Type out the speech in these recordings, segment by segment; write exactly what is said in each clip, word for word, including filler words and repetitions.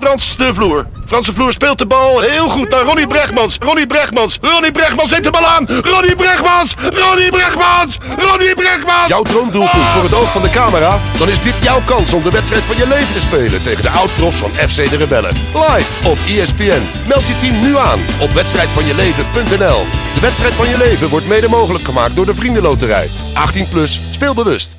Frans de Vloer. Frans de Vloer speelt de bal heel goed naar Ronnie Brechtmans. Ronnie Brechtmans. Ronnie Brechtmans neemt de bal aan. Ronnie Brechtmans. Ronnie Brechtmans. Ronnie Brechtmans. Jouw droomdoelpunt oh. voor het oog van de camera? Dan is dit jouw kans om de wedstrijd van je leven te spelen tegen de oud-profs van F C de Rebellen. Live op E S P N. Meld je team nu aan op wedstrijd van je leven punt n l. De wedstrijd van je leven wordt mede mogelijk gemaakt door de Vriendenloterij. achttien plus, speel bewust.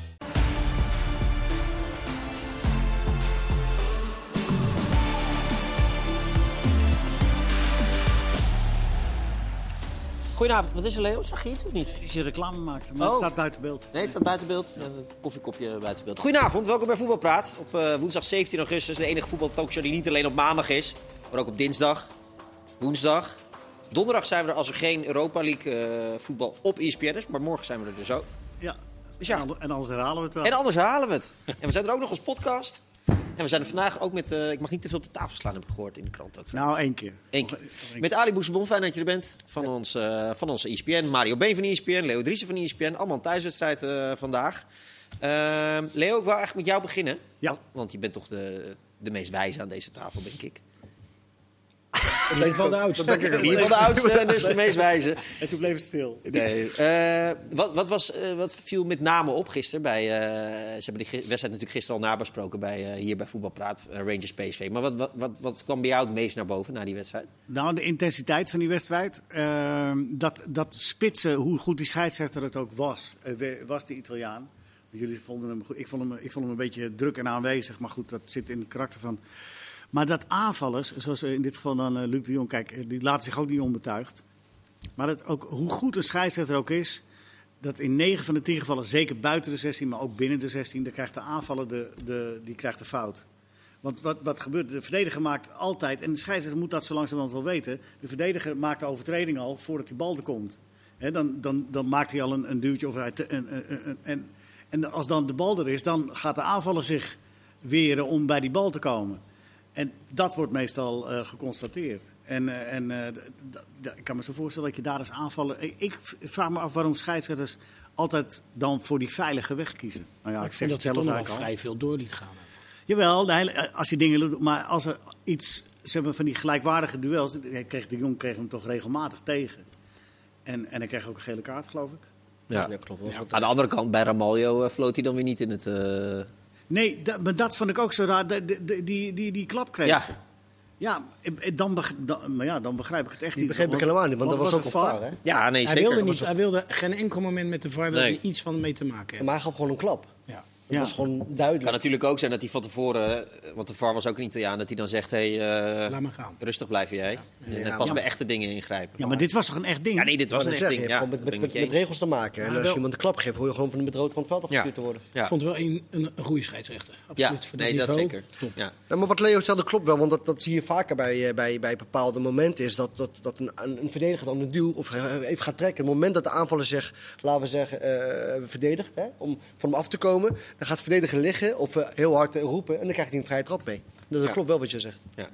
Goedenavond, wat is er, Leo? Zag je iets of niet? Als je reclame maakt, maar oh. het staat buiten beeld. Nee, het staat buiten beeld. Ja, het koffiekopje buiten beeld. Goedenavond, welkom bij Voetbalpraat. Op uh, woensdag zeventien augustus, de enige voetbaltalkshow die niet alleen op maandag is, maar ook op dinsdag, woensdag. Donderdag zijn we er als er geen Europa League uh, voetbal op E S P N is, maar morgen zijn we er dus ook. Ja, dus ja. En anders herhalen we het wel. En anders herhalen we het. En we zijn er ook nog als podcast. En we zijn er vandaag ook met, uh, ik mag niet te veel op de tafel slaan, heb ik gehoord in de krant ook. Nou, één keer. Eén keer. Met Ali Bousebon, fijn dat je er bent, van, ons, uh, van onze E S P N. Mario Been van E S P N, Leo Driessen van E S P N. Allemaal een thuiswedstrijd uh, vandaag. Uh, Leo, ik wil eigenlijk met jou beginnen. Ja. Want je bent toch de, de meest wijze aan deze tafel, denk ik. In ieder geval de oudste. In ieder geval de oudste en dus de meest wijze. En toen bleef het stil. Nee. Uh, wat, wat, was, uh, wat viel met name op gisteren? Bij, uh, ze hebben de wedstrijd natuurlijk gisteren al nabesproken bij, uh, hier bij Voetbalpraat, uh, Rangers P S V. Maar wat, wat, wat, wat kwam bij jou het meest naar boven na die wedstrijd? Nou, de intensiteit van die wedstrijd. Uh, dat, dat spitsen, hoe goed die scheidsrechter het ook was, uh, was die Italiaan. Jullie vonden hem goed. Ik vond hem, ik vond hem een beetje druk en aanwezig. Maar goed, dat zit in het karakter van... Maar dat aanvallers, zoals in dit geval dan uh, Luc de Jong, kijk, die laten zich ook niet onbetuigd. Maar dat ook, hoe goed een scheidsrechter ook is, dat in negen van de tien gevallen, zeker buiten de zestien, maar ook binnen de zestien, dan krijgt de aanvaller de, de, die krijgt de fout. Want wat, wat gebeurt? De verdediger maakt altijd, en de scheidsrechter moet dat zo langzamerhand wel weten, de verdediger maakt de overtreding al voordat die bal er komt. He, dan, dan, dan maakt hij al een, een duwtje of hij te, een, een, een, en, en als dan de bal er is, dan gaat de aanvaller zich weren om bij die bal te komen. En dat wordt meestal uh, geconstateerd. En, uh, en uh, d- d- ik kan me zo voorstellen dat je daar eens aanvallen... Ik, ik vraag me af waarom scheidsrechters altijd dan voor die veilige weg kiezen. Nou ja, ik, ik ik zeg vind het dat zelf hij toch nog al. vrij veel door liet gaan. Jawel, de hele, als je dingen doet, maar als er iets... Ze hebben van die gelijkwaardige duels... Kreeg de Jong kreeg hem toch regelmatig tegen. En, en hij kreeg ook een gele kaart, geloof ik. Ja, ja klopt. Ja. Aan de andere kant, bij Ramaljo uh, floot hij dan weer niet in het... Uh... Nee, dat, maar dat vond ik ook zo raar. De, de, de, die, die, die klap kreeg. Ja. Ja, dan, beg, dan, maar ja, dan begrijp ik het echt die niet. Die begreep ik helemaal niet, want dat was, was ook een V A R, hè? Ja, nee, hij zeker. Wilde niet, hij wilde geen enkel moment met de V A R nee. iets van mee te maken hebben. Maar hij gaf gewoon een klap. Ja. Dat ja. was gewoon duidelijk. Het kan natuurlijk ook zijn dat hij van tevoren, want de V A R was ook een Italiaan, dat hij dan zegt, hé, hey, uh, laat me gaan. Rustig blijven jij. Ja. En ja, pas ja. bij echte dingen ingrijpen. Ja, maar dit was toch een echt ding? Ja, nee, dit was een echt zeggen, ding. Je hebt ja, met, met, met, met regels te maken. En ja, als je iemand een klap geeft, hoor je gewoon van de bedrood van het veld afgestuurd ja. te worden. Ja. Ik vond wel een, een, een goede scheidsrechter. Absoluut. Ja, voor nee, dat, dat niveau. zeker. Ja. Ja, maar wat Leo stelde klopt wel, want dat, dat zie je vaker bij, bij, bij bepaalde momenten. Is dat, dat, dat een, een verdediger dan een duw of even gaat trekken. Het moment dat de aanvaller zich, laten we zeggen, uh, verdedigt, hè, om van hem af te komen, dan gaat de verdediger liggen of uh, heel hard uh, roepen en dan krijgt hij een vrije trap mee. Dus dat ja. klopt wel wat je zegt. Ja.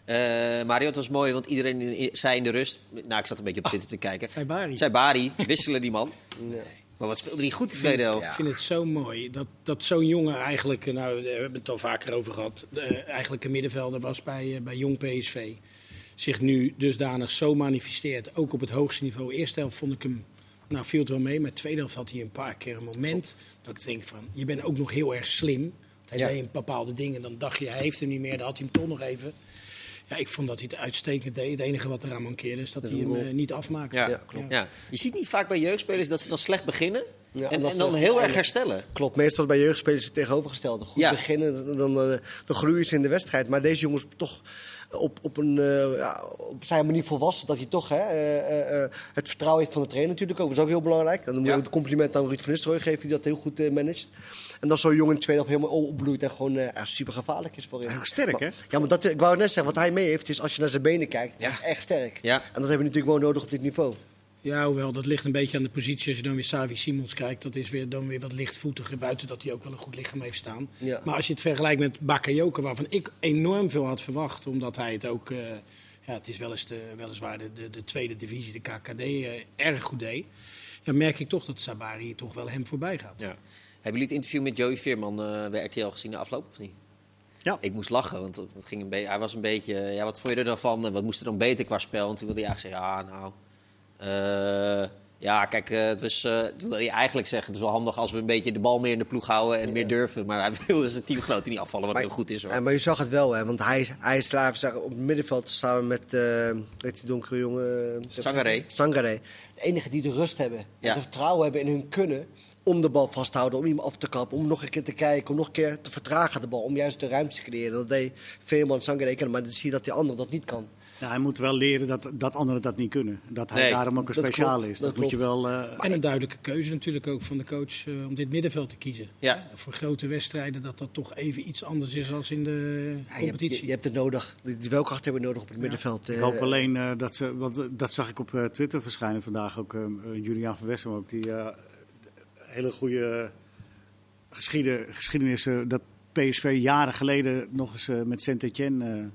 Uh, Mario, het was mooi, want iedereen in, zei in de rust... Nou, ik zat een beetje op Twitter oh, te kijken. Saibari. Saibari, wisselen die man. Nee. Maar wat speelde hij goed de tweede helft. Ik vind het zo mooi dat, dat zo'n jongen eigenlijk... Nou, we hebben het al vaker over gehad. Uh, eigenlijk een middenvelder was bij, uh, bij Jong P S V. Zich nu dusdanig zo manifesteert. Ook op het hoogste niveau. Eerste helft vond ik hem... Nou, viel het wel mee. Maar tweede helft had hij een paar keer een moment... Dat ik denk van, je bent ook nog heel erg slim... Hij ja. deed bepaalde dingen, dan dacht je, hij heeft hem niet meer, dan had hij hem toch nog even. Ja, ik vond dat hij het uitstekend deed. Het enige wat eraan mankeerde is dat, dat hij hem uh, niet afmaakte. Ja, ja, klopt. Ja. Je ziet niet vaak bij jeugdspelers dat ze dan slecht beginnen ja, en, en dan ze, heel erg herstellen. Klopt, meestal bij jeugdspelers het tegenovergestelde. Goed ja. beginnen, dan, dan, dan groeien ze in de wedstrijd. Maar deze jongens toch op, op een uh, ja, op zijn manier volwassen, dat hij toch hè, uh, uh, het vertrouwen heeft van de trainer natuurlijk ook. Dat is ook heel belangrijk. Dan moet je ja. ook het compliment aan Ruud van Nistelrooy geven, die dat heel goed uh, managt. En dat zo'n jongen in de tweede helft helemaal opbloeit en gewoon uh, super gevaarlijk is voor hem. Hij is sterk, hè? Maar, ja, maar dat, ik wou net zeggen, wat hij mee heeft is, als je naar zijn benen kijkt, ja. echt sterk. Ja. En dat hebben we natuurlijk gewoon nodig op dit niveau. Ja, hoewel, dat ligt een beetje aan de positie. Als je dan weer Xavi Simons kijkt, dat is weer, dan weer wat lichtvoetiger. Buiten dat hij ook wel een goed lichaam heeft staan. Ja. Maar als je het vergelijkt met Bakayoko, waarvan ik enorm veel had verwacht. Omdat hij het ook, uh, ja, het is wel eens de, weliswaar de, de, de tweede divisie, de K K D, uh, erg goed deed. Ja, merk ik toch dat Sabari toch wel hem voorbij gaat. Ja. Hebben jullie het interview met Joey Veerman uh, bij R T L gezien na afloop, of niet? Ja. Ik moest lachen, want het ging een beetje, hij was een beetje... Ja, wat vond je er dan van? Wat moest er dan beter qua spel? En toen wilde hij eigenlijk zeggen, ja, nou... Uh, ja, kijk, uh, het was, uh, toen wilde hij eigenlijk zeggen... het is wel handig als we een beetje de bal meer in de ploeg houden en ja. meer durven. Maar hij wilde zijn teamgenoten niet afvallen, wat maar, heel goed is. Hoor. Ja, maar je zag het wel, hè, want hij, hij is laten op het middenveld samen met uh, die donkere jongen... Sangaré. Sangaré. De enige die de rust hebben. Ja. De vertrouwen hebben in hun kunnen om de bal vast te houden, om hem af te kappen, om nog een keer te kijken, om nog een keer te vertragen de bal, om juist de ruimte te creëren. Dat deed Veerman, Sangaré kunnen, maar dan zie je dat die andere dat niet kan. Ja, hij moet wel leren dat, dat anderen dat niet kunnen. Dat hij nee, daarom ook een speciaal is. Dat, dat moet je wel... Uh... En een duidelijke keuze natuurlijk ook van de coach uh, om dit middenveld te kiezen. Ja. Uh, voor grote wedstrijden dat dat toch even iets anders is dan in de ja, competitie. Je hebt, je, je hebt het nodig. Die welkracht hebben we nodig op het ja. middenveld. Ik hoop alleen uh, dat ze... Want uh, dat zag ik op uh, Twitter verschijnen vandaag ook. Uh, Juliaan van Wessem ook. Die uh, hele goede geschieden, geschiedenis... Uh, dat P S V jaren geleden nog eens uh, met Saint-Étienne... Uh,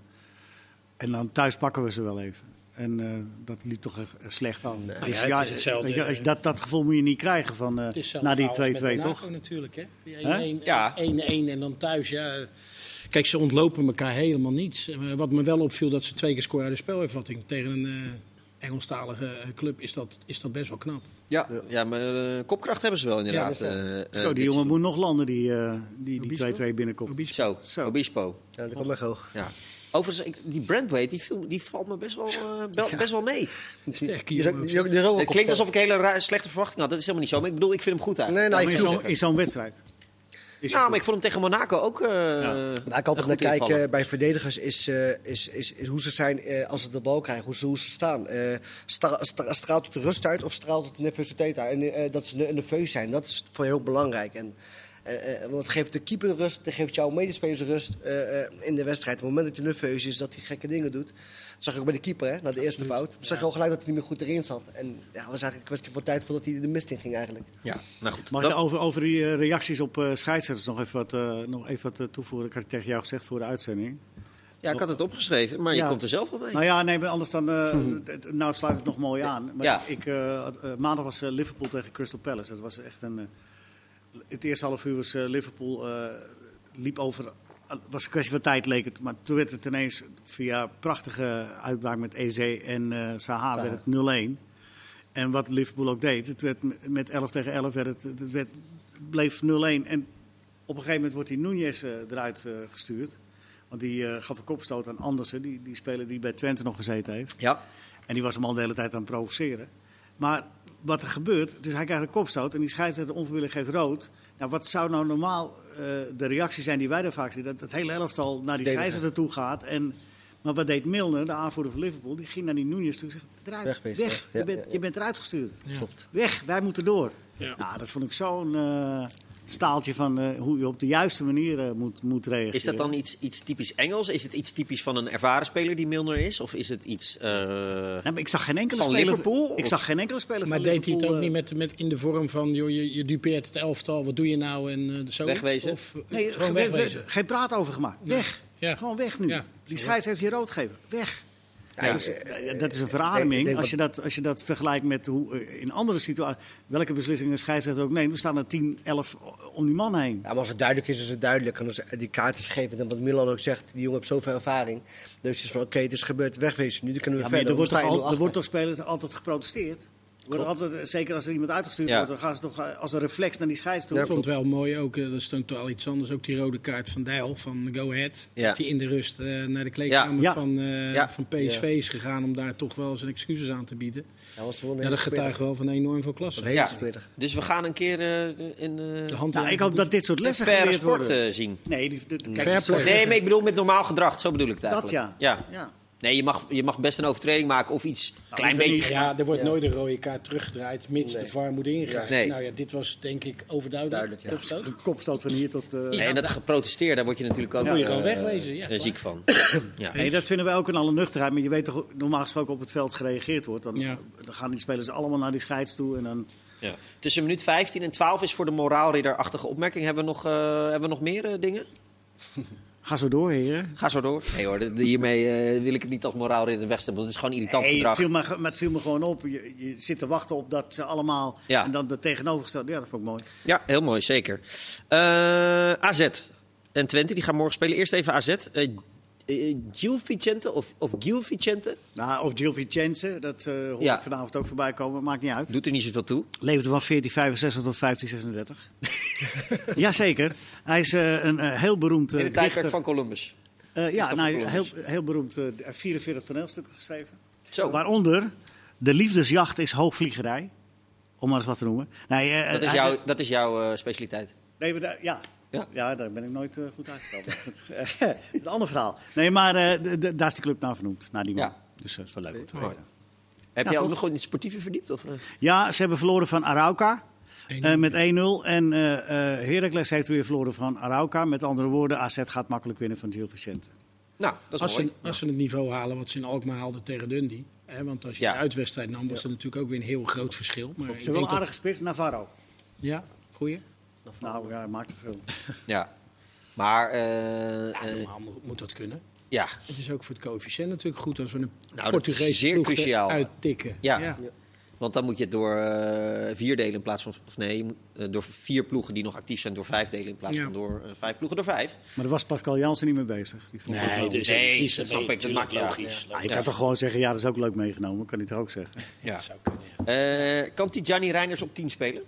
en dan thuis pakken we ze wel even. En uh, dat liep toch echt slecht af. Nee, dus ja, ja, het is hetzelfde. Weet je, als je dat, dat gevoel moet je niet krijgen van, uh, na die twee-twee, toch? Natuurlijk, hè? Ja. één-één en dan thuis, ja. Kijk, ze ontlopen elkaar helemaal niets. Wat me wel opviel, dat ze twee keer scoren uit de spelervatting. Tegen een uh, Engelstalige club is dat, is dat best wel knap. Ja, ja maar uh, kopkracht hebben ze wel inderdaad. Ja, uh, Zo, die jongen moet nog landen die uh, die, die twee-twee binnenkomt. Obispo. Zo, Zo, Obispo. Ja, dat komt echt hoog. Ja. Overigens, ik, die Brandweight, die, viel, die valt me best wel, uh, be, ja. best wel mee. Sterke Je jongen. die, die, die Het klinkt alsof ik hele ra- slechte verwachtingen had. Dat is helemaal niet zo. Maar ik bedoel, ik vind hem goed eigenlijk. Nee, nou, nou, in ik zo'n zo wedstrijd. Is nou, maar ik vond hem tegen Monaco ook uh, Nou, ik altijd naar kijken bij verdedigers is, uh, is, is, is hoe ze zijn uh, als ze de bal krijgen, hoe ze, hoe ze staan. Uh, stra, stra, straalt het de rust uit of straalt het de nervositeit uit? En uh, dat ze nerveus zijn, dat is voor je heel belangrijk. En, uh, uh, want het geeft de keeper rust, dat geeft jouw medespelers rust uh, uh, in de wedstrijd. Op het moment dat je nerveus is, dat hij gekke dingen doet. Dat zag ik ook bij de keeper, hè, na de eerste fout. Dan zag je al gelijk dat hij niet meer goed erin zat. En ja, het was eigenlijk een kwestie van tijd voordat hij de mist in ging eigenlijk. Ja, nou goed. Mag Dan... je over, over die uh, reacties op uh, scheidsrechters nog even wat, uh, nog even wat uh, toevoegen? Ik had tegen jou gezegd voor de uitzending. Ja, ik had het opgeschreven, maar ja. je komt er zelf wel bij. Nou ja, nee, anders dan... Uh, nou sluit het nog mooi aan. Maar ja. ik, uh, uh, maandag was uh, Liverpool tegen Crystal Palace. Dat was echt een... Uh, het eerste half uur was uh, Liverpool... Uh, liep over... Het was een kwestie van tijd, leek het. Maar toen werd het ineens via prachtige uitbraak met Eze en uh, Zaha werd het nul-één. En wat Liverpool ook deed, het werd met elf tegen elf werd het, het werd, bleef nul-één. En op een gegeven moment wordt die Núñez uh, eruit uh, gestuurd. Want die uh, gaf een kopstoot aan Andersen, die, die speler die bij Twente nog gezeten heeft. Ja. En die was hem al de hele tijd aan het provoceren. Maar wat er gebeurt, dus hij krijgt een kopstoot en die scheidsrechter onverwillig geeft rood. Nou, wat zou nou normaal uh, de reactie zijn die wij daar vaak zien? Dat het hele elftal naar die scheidsrechter toe gaat. En, maar wat deed Milner, de aanvoerder van Liverpool? Die ging naar die Núñez toe en zegt, eruit, Wegwezen, weg, ja. je, bent, Ja, ja. je bent eruit gestuurd. Ja. Klopt. Weg, wij moeten door. Ja. Nou, dat vond ik zo'n uh, staaltje van uh, hoe je op de juiste manier uh, moet, moet reageren. Is dat dan iets, iets typisch Engels? Is het iets typisch van een ervaren speler die Milner is? Of is het iets uh, Nee, maar ik zag geen enkele van speler, Liverpool? Ik zag geen enkele speler Maar van deed hij Liverpool, het ook uh, niet met, met in de vorm van, joh, je, je dupeert het elftal, wat doe je nou en uh, zo? Wegwezen? Of, uh, Nee, gewoon ge- wegwezen. geen praat over gemaakt. Weg. Ja. Gewoon weg nu. Ja. Die scheids heeft je rood gegeven. Weg. Ja, Ja. is, uh, Ja, dat is een ik verademing. denk Als je, dat, als je dat vergelijkt met hoe uh, in andere situaties, welke beslissingen een scheidsrechter ook neemt, we staan er tien, elf om die man heen. Ja, maar als het duidelijk is, is het duidelijk. En als die kaart is gegeven, en wat Milan ook zegt, die jongen heeft zoveel ervaring. Dus het is van, oké, okay, het is gebeurd, wegwezen nu, dan kunnen we Ja, maar verder. er wordt, Dan toch sta je al, nul er wordt achter. toch spelers altijd geprotesteerd? Er wordt altijd, zeker als er iemand uitgestuurd Ja. wordt, dan gaan ze toch uh, als een reflex naar die scheids toe. Ja, Ik vond het wel mooi ook, uh, dat stond toch al iets anders, ook die rode kaart van Dijl van Go Ahead. Ja. Dat hij in de rust uh, naar de kleedkamer Ja. van, uh, Ja. van P S V is gegaan om daar toch wel zijn excuses aan te bieden. Ja, was gewoon een Ja, hele dat getuigt speler. wel van enorm veel klasse. Een hele Ja. speler. Dus we gaan een keer uh, in uh, De hand Nou, in ik hoop dat dit soort een lessen faire geleerd sport worden. uh, zien. Nee, die, die, kijk, Fair die soort- play. Nee, maar ik bedoel met normaal gedrag. Zo bedoel ik het dat eigenlijk. ja. Ja. ja. Nee, je mag, je mag best een overtreding maken of iets klein hoeft er beetje. niet. Ja, er wordt Ja. nooit een rode kaart teruggedraaid, mits Nee. de V A R moet ingrijpen. Nee. Nou ja, dit was denk ik overduidelijk. Duidelijk, ja. Kopstoot. Een kopstoot van hier tot... uh, Nee, en dat geprotesteerd, daar word je natuurlijk ook Ja. Moet je uh, gewoon wegwezen, ja, uh, klaar. ziek van. Ja. Nee, dat vinden wij ook in alle nuchterheid. Maar je weet toch, normaal gesproken op het veld gereageerd wordt. Dan, Ja. dan gaan die spelers allemaal naar die scheids toe. En dan... Ja. Tussen minuut vijftien en twaalf is voor de moraalridderachtige opmerking. Hebben we nog, uh, hebben we nog meer uh, dingen? Ga zo door, heren. Ga zo door. Nee hoor, de- de- hiermee uh, wil ik het niet als moraalridder wegstellen. Want het is gewoon irritant Nee, het gedrag. viel, me, maar het viel me gewoon op. Je, je zit te wachten op dat ze allemaal... Ja. En dan de tegenovergestelde. Ja, dat vond ik mooi. Ja, heel mooi, zeker. Uh, A Z. Uh, en Twente, die gaan morgen spelen. Eerst even A Z. Uh, uh, Gil Vicente of, of Gil Vicente? Nou, of Gil Vicente, dat uh, hoor Ja. ik vanavond ook voorbij komen. Maakt niet uit. Doet er niet zoveel toe. Leefde van veertien vijfenzestig tot vijftien zesendertig. Jazeker. Hij is uh, een uh, heel beroemd uh, In het tijdperk dichter. van Columbus. Uh, ja, Christopher nou, heel, Columbus. heel beroemd. Uh, vierenveertig toneelstukken geschreven. Zo, Waaronder De liefdesjacht is hoogvliegerij. Om maar eens wat te noemen. Nee, uh, dat is, hij- jouw, dat is jouw uh, specialiteit. Nee, maar daar, ja. Ja. Ja. daar ben ik nooit uh, goed uitgekomen. Dat is een ander verhaal. Nee, maar uh, d- d- daar is de club naar vernoemd. Naar die man. Ja. Dus dat is wel leuk om te Mooi. weten. Heb Ja, jij ook toch? nog gewoon in het sportieve verdiept? Of, uh? Ja, ze hebben verloren van Arauca. één Uh, met één nul. En uh, uh, Heracles heeft weer verloren van Arauca. Met andere woorden, A Z gaat makkelijk winnen van Gil Vicente. Nou, dat is Als mooi. ze, als ze het niveau halen wat ze in Alkmaar haalden tegen Dundee. Hè, want als je Ja. de uitwedstrijd nam, was er natuurlijk ook weer een heel groot verschil. Maar Ze ik hebben wel denk een dat, aardige spits, Navarro. ja, goeie. Nou ja, hij maakt er veel. Ja. Maar, uh, Ja, uh, normaal moet, moet dat kunnen. ja. Het is ook voor het coëfficiënt natuurlijk goed als we een dat is Portugese zeer ploeg cruciaal. uittikken. Ja. Ja. Want dan moet je het door uh, vier delen in plaats van... Of nee, je moet, uh, door vier ploegen die nog actief zijn door vijf delen in plaats Ja. van door uh, vijf ploegen door vijf. Maar daar was Pascal Jansen niet mee bezig. Die vond het wel- dus- Nee, dat snap ik, dat maakt niet uit. logisch. Ah, je Ja. kan toch gewoon zeggen, ja, dat is ook leuk meegenomen. Kan hij toch ook zeggen. Ja. Dat zou kunnen, ja. Uh, kan Tijani Reinders op tien spelen?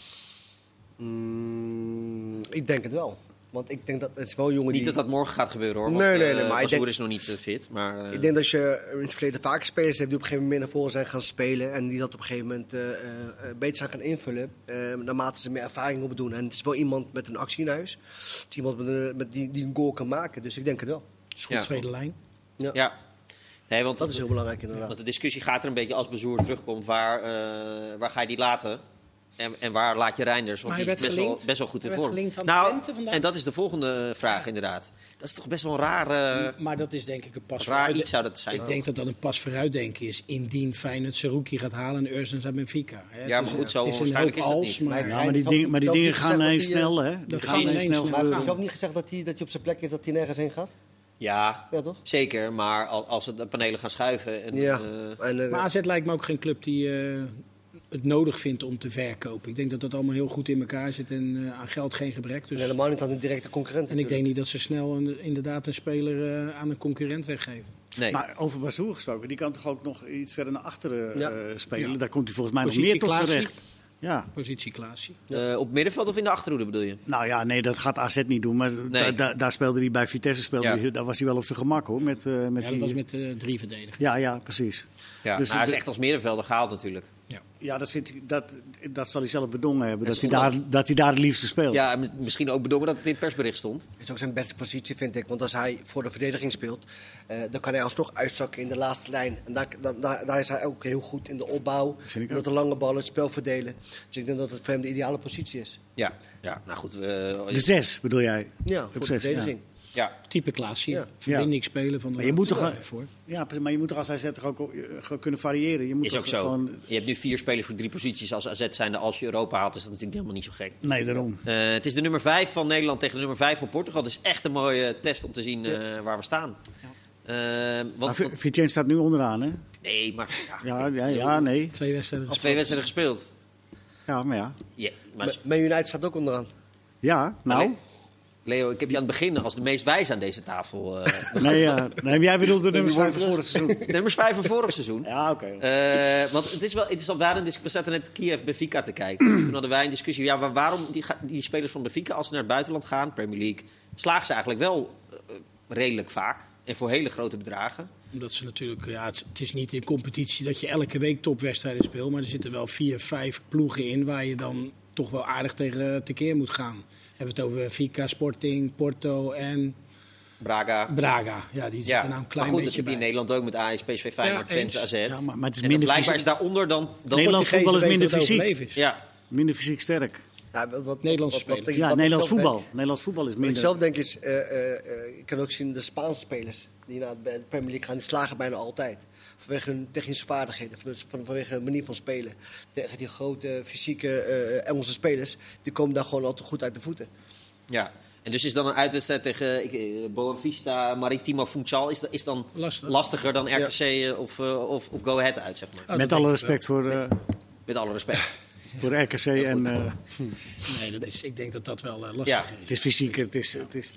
Mm, ik denk het wel. Want ik denk dat het is wel een jongen Niet die... dat dat morgen gaat gebeuren hoor. Want, Nee, nee, nee, uh, maar ik Bazoer denk- is nog niet uh, fit. Maar, uh, Ik denk dat je in het verleden vaker spelers hebt die op een gegeven moment meer naar voren zijn gaan spelen. En die dat op een gegeven moment uh, uh, beter zijn gaan invullen. Uh, naarmate ze meer ervaring op doen. En het is wel iemand met een actie in huis. Het is iemand met een, met die, die een goal kan maken. Dus ik denk het wel. Is goed, Ja. tweede lijn. Ja, ja. Nee, want, Dat is heel belangrijk inderdaad. want de discussie gaat er een beetje als Bazoer terugkomt. Waar, uh, waar ga je die laten? En, en waar laat je Reinders? Want Maar die hij is best werd wel, gelinkt. best wel goed in Hij werd vorm. gelinkt aan Nou, Twente vandaag. en dat is de volgende vraag inderdaad. Dat is toch best wel een raar... Uh, Maar dat is denk ik een pas raar vooruit. iets zou dat zijn. Ik denk dat dat een pas vooruitdenken is. Indien Feyenoord Saruki gaat halen en Ursens uit Benfica. Hè. Ja, maar Dus, goed, eh, zo het een waarschijnlijk hoop is dat als, niet. maar- Maar- Ja, Hij maar die, heeft dingen, ook- maar die ook dingen niet gaan gezegd ineens dat hij, uh, snel, hè? Die dat gaan gaat ineens ineens snel snel. Maar hij gebeuren. heeft ook niet gezegd dat hij, dat hij op zijn plek is, dat hij nergens heen gaat? Ja, Ja, toch? zeker. Maar al- als ze de panelen gaan schuiven... En, Ja. uh, En, uh, Maar A Z lijkt me ook geen club die eh, het nodig vindt om te verkopen. Ik denk dat dat allemaal heel goed in elkaar zit en eh, aan geld geen gebrek. Dus... helemaal niet aan een directe concurrent. En ik denk niet dat ze snel een, inderdaad een speler eh, aan een concurrent weggeven. nee. Maar over Bazoer gesproken, die kan toch ook nog iets verder naar achteren uh, Ja. spelen. Ja. Daar komt hij volgens mij nog Positie meer tot zijn Klaasie. recht. Ja. Positie Klaasie. Uh, op middenveld of in de achterhoede bedoel je? Nou ja, nee, dat gaat A Z niet doen. Maar Nee. da- da- daar speelde hij bij Vitesse, speelde Ja. hij, daar was hij wel op zijn gemak hoor. Met, uh, met Ja, dat die... was met eh, drie verdedigers. ja, ja, precies. Ja, Dus nou, hij de- is echt als middenvelder gehaald natuurlijk. Ja, dat, vindt hij, dat, dat zal hij zelf bedongen hebben. En Dat hij, zondag- daar, dat hij daar het liefste speelt. Ja, en misschien ook bedongen dat het in het persbericht stond. Dat is ook zijn beste positie, vind ik. Want als hij voor de verdediging speelt, uh, dan kan hij alsnog uitzakken in de laatste lijn. En daar, daar, daar, daar is hij ook heel goed in de opbouw. Vind ik Met ook. de lange ballen, het spel verdelen. Dus ik denk dat het voor hem de ideale positie is. Ja, ja nou goed. uh, De zes bedoel jij? Ja, Op voor de zes, verdediging. ja. Type Klaasie. Ja. Verbinding spelen van de Maar je moet laatste toch- voor. Ja, precies, maar je moet toch als hij zet toch ook uh, kunnen variëren. Je moet Is toch ook zo. Gewoon... Je hebt nu vier spelers voor drie posities als A Z zijnde. Als je Europa haalt, is dat natuurlijk helemaal niet zo gek. Nee, daarom. Uh, het is de nummer vijf van Nederland tegen de nummer vijf van Portugal. Het is echt een mooie test om te zien uh, waar we staan. Uh, Maar want, V- want- Vicente staat nu onderaan, hè? nee, maar ja, Ja, ja, ja nee. Twee wedstrijden twee wedstrijden gespeeld. Ja, maar ja. Ja, maar, Ma- Man United staat ook onderaan. Ja, nou. Nee. Leo, ik heb je aan het begin als de meest wijs aan deze tafel. Uh, Nee, ja. nee, jij bedoelt de nummers van vorig seizoen. nummers vijf van vorig seizoen. Ja, oké. Uh, want het is wel interessant. We, hadden een dis- we zaten net Kiev Benfica te kijken. Toen hadden wij een discussie. Ja, waar- waarom die, ga- die spelers van Benfica, als ze naar het buitenland gaan, Premier League, slagen ze eigenlijk wel uh, redelijk vaak. En voor hele grote bedragen. Omdat ze natuurlijk, ja, het, het is niet in competitie dat je elke week topwedstrijden speelt. Maar er zitten wel vier, vijf ploegen in waar je dan toch wel aardig tegen tekeer moet gaan. Hebben we het over Benfica, Sporting, Porto en Braga. Braga. Ja, die zitten Ja, nou een maar klein goed, dat beetje heb je in bij. Nederland ook met Ajax, P S V, Feyenoord, Ja, Twente, A eens. Z. Ja, maar, maar het is en dan minder blijkbaar fysiek, is daaronder dan... dan Nederlands Portugezen voetbal is weten minder wat fysiek. overleven is. Ja, minder fysiek sterk. Ja, wat, wat, Nederlandse wat- wat- spelers. wat Ja, ik Nederlands zelf voetbal. denk- Nederlands voetbal is Wat ik minder. zelf denk is, uh, uh, uh, je kan ook zien de Spaanse spelers die naar de Premier League gaan, die slagen bijna altijd. Vanwege hun technische vaardigheden, van, van, vanwege hun manier van spelen. Tegen die grote fysieke uh, Engelse spelers, die komen daar gewoon altijd goed uit de voeten. ja. En dus is dan een uitwedstrijd tegen ik, eh, Boavista, Maritimo Funchal is, da- is dan Lastig. lastiger dan R K C eh, of, eh, of, of Go Ahead uit, zeg maar. Oh, Met dat alle denk ik respect voor, uh, Met alle respect. voor R K C. En, uh, wel. Nee, dat is, ik denk dat dat wel eh, lastig Ja. is. het is fysiek, het is, het is,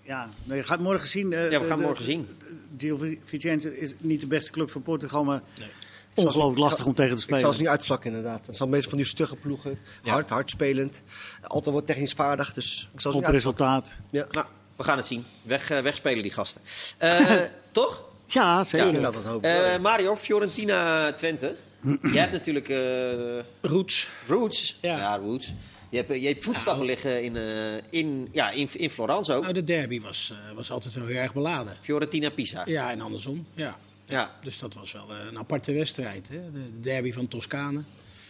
Ja, nee, je gaat morgen zien. Uh, ja, we gaan de, morgen zien. Gil Vicente is niet de beste club van Portugal, maar Nee. ongelooflijk lastig om tegen te Ik spelen. zal ze niet uitvlakken, inderdaad. Het zijn meestal van die stugge ploegen. Ja. Hard, hard spelend. Altijd wordt technisch vaardig. Dus ik zal ze Op niet uitvlakken. resultaat. Ja. Nou, we gaan het zien. Weg, uh, wegspelen die gasten. Uh, toch? Ja, zeker. Ja. Ja, dat hoop ik wel, Uh, ja. Mario, Fiorentina Twente. Jij hebt natuurlijk uh, Roots. roots. Ja. Ja, roots. Je hebt, je hebt voetstappen Nou. liggen in, uh, in, ja, in, in Florence ook. Nou, de derby was, uh, was altijd wel heel erg beladen. Fiorentina-Pisa. Ja, en andersom. Ja. Ja. Dus dat was wel uh, een aparte wedstrijd. Hè? De derby van Toscane.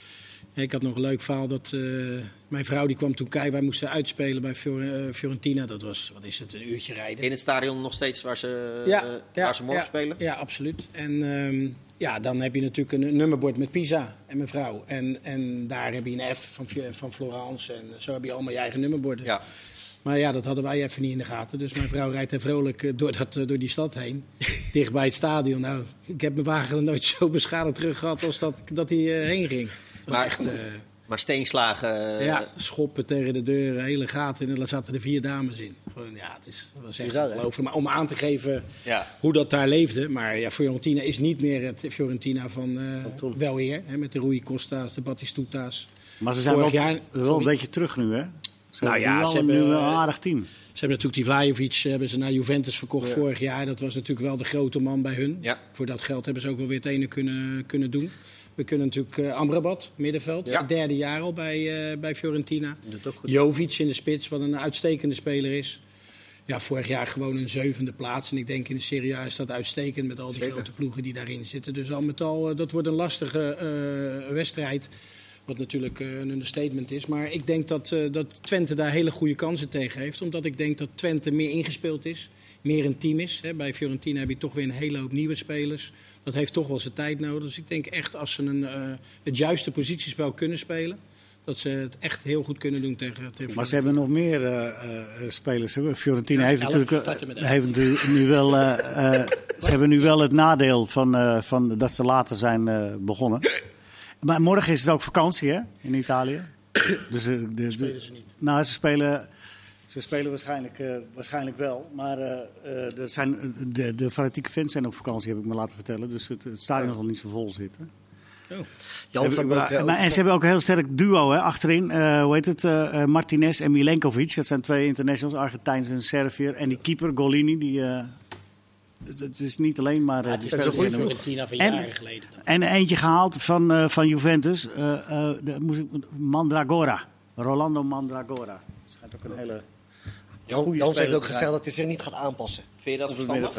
Ik had nog een leuk verhaal dat uh, mijn vrouw die kwam toen kijken. Wij moesten uitspelen bij Fior- uh, Fiorentina. Dat was, wat is het, een uurtje rijden. In het stadion nog steeds waar ze, ja, uh, ja, waar ze morgen ja, spelen. Ja, absoluut. En um, ja, dan heb je natuurlijk een nummerbord met Pisa en mijn vrouw. En, en daar heb je een F van, van Florence. En zo heb je allemaal je eigen nummerborden. Ja. Maar ja, dat hadden wij even niet in de gaten. Dus mijn vrouw rijdt er vrolijk door, dat, door die stad heen. Dicht bij het stadion. Nou, ik heb mijn wagen er nooit zo beschadigd terug gehad als dat, dat hij uh, heen ging. Dat Maar- echt, uh, Maar steenslagen... Uh, ja, schoppen tegen de deuren, hele gaten. En daar zaten er vier dames in. Gewoon, ja, het is, dat was echt Bizar, hè? ongelooflijk. Maar om aan te geven Ja. hoe dat daar leefde. Maar ja, Fiorentina is niet meer het Fiorentina van uh, toen. wel eer. Hè, met de Rui Costa's, de Battistuta's. Maar ze zijn wel, Vorig jaar- wel een sorry. beetje terug nu, hè? Ze Nou hebben ja, nu ze wel een- hebben- nu wel een aardig team. Ze hebben natuurlijk die Vlahovic hebben ze naar Juventus verkocht Ja. vorig jaar. Dat was natuurlijk wel de grote man bij hun. Ja. Voor dat geld hebben ze ook wel weer het ene kunnen, kunnen doen. We kunnen natuurlijk uh, Amrabat, middenveld. Ja. Het derde jaar al bij, uh, bij Fiorentina. Doet ook goed. Jovic in de spits, wat een uitstekende speler is. Ja, vorig jaar gewoon een zevende plaats. En ik denk in de Serie A is dat uitstekend met al die Zeker. grote ploegen die daarin zitten. Dus al met al, uh, dat wordt een lastige uh, wedstrijd. Wat natuurlijk uh, een understatement is. Maar ik denk dat, uh, dat Twente daar hele goede kansen tegen heeft. Omdat ik denk dat Twente meer ingespeeld is. Meer een team is. Hè. Bij Fiorentina heb je toch weer een hele hoop nieuwe spelers. Dat heeft toch wel zijn tijd nodig. Dus ik denk echt als ze een, uh, het juiste positiespel kunnen spelen. Dat ze het echt heel goed kunnen doen tegen, tegen Maar ze hebben nog meer uh, uh, spelers. Hè? Fiorentina Ja, heeft elf, natuurlijk, uh, starten met elf. heeft natuurlijk nu wel, uh, uh, ze hebben nu wel het nadeel van, uh, van dat ze later zijn uh, begonnen. Maar morgen is het ook vakantie, hè, in Italië. Dus uh, de, de, spelen ze niet. Nou, ze spelen, ze spelen waarschijnlijk, uh, waarschijnlijk wel. Maar uh, uh, er zijn, de, de fanatieke fans zijn op vakantie, heb ik me laten vertellen. Dus het, het stadion zal niet zo vol zitten. Oh. Jans hebben ook, eh, Maar, en ze hebben ook een heel sterk duo hè, achterin. Uh, hoe heet het? Uh, Martinez en Milenkovic. Dat zijn twee internationals, Argentijns en Serviër. En die keeper, Golini, die... Uh, het, het is niet alleen maar... Uh, Ja, het die is dat is spelers een die goede er- Fiorentina van En- jaren geleden. Dan. En eentje gehaald van, uh, van Juventus. Uh, uh, de, moest ik, Mandragora. Rolando Mandragora. Dat schijnt ook een hele... Jan, goede Jans heeft speler ook te gezegd zijn. dat hij zich niet gaat aanpassen. Vind je dat Op het verstandig?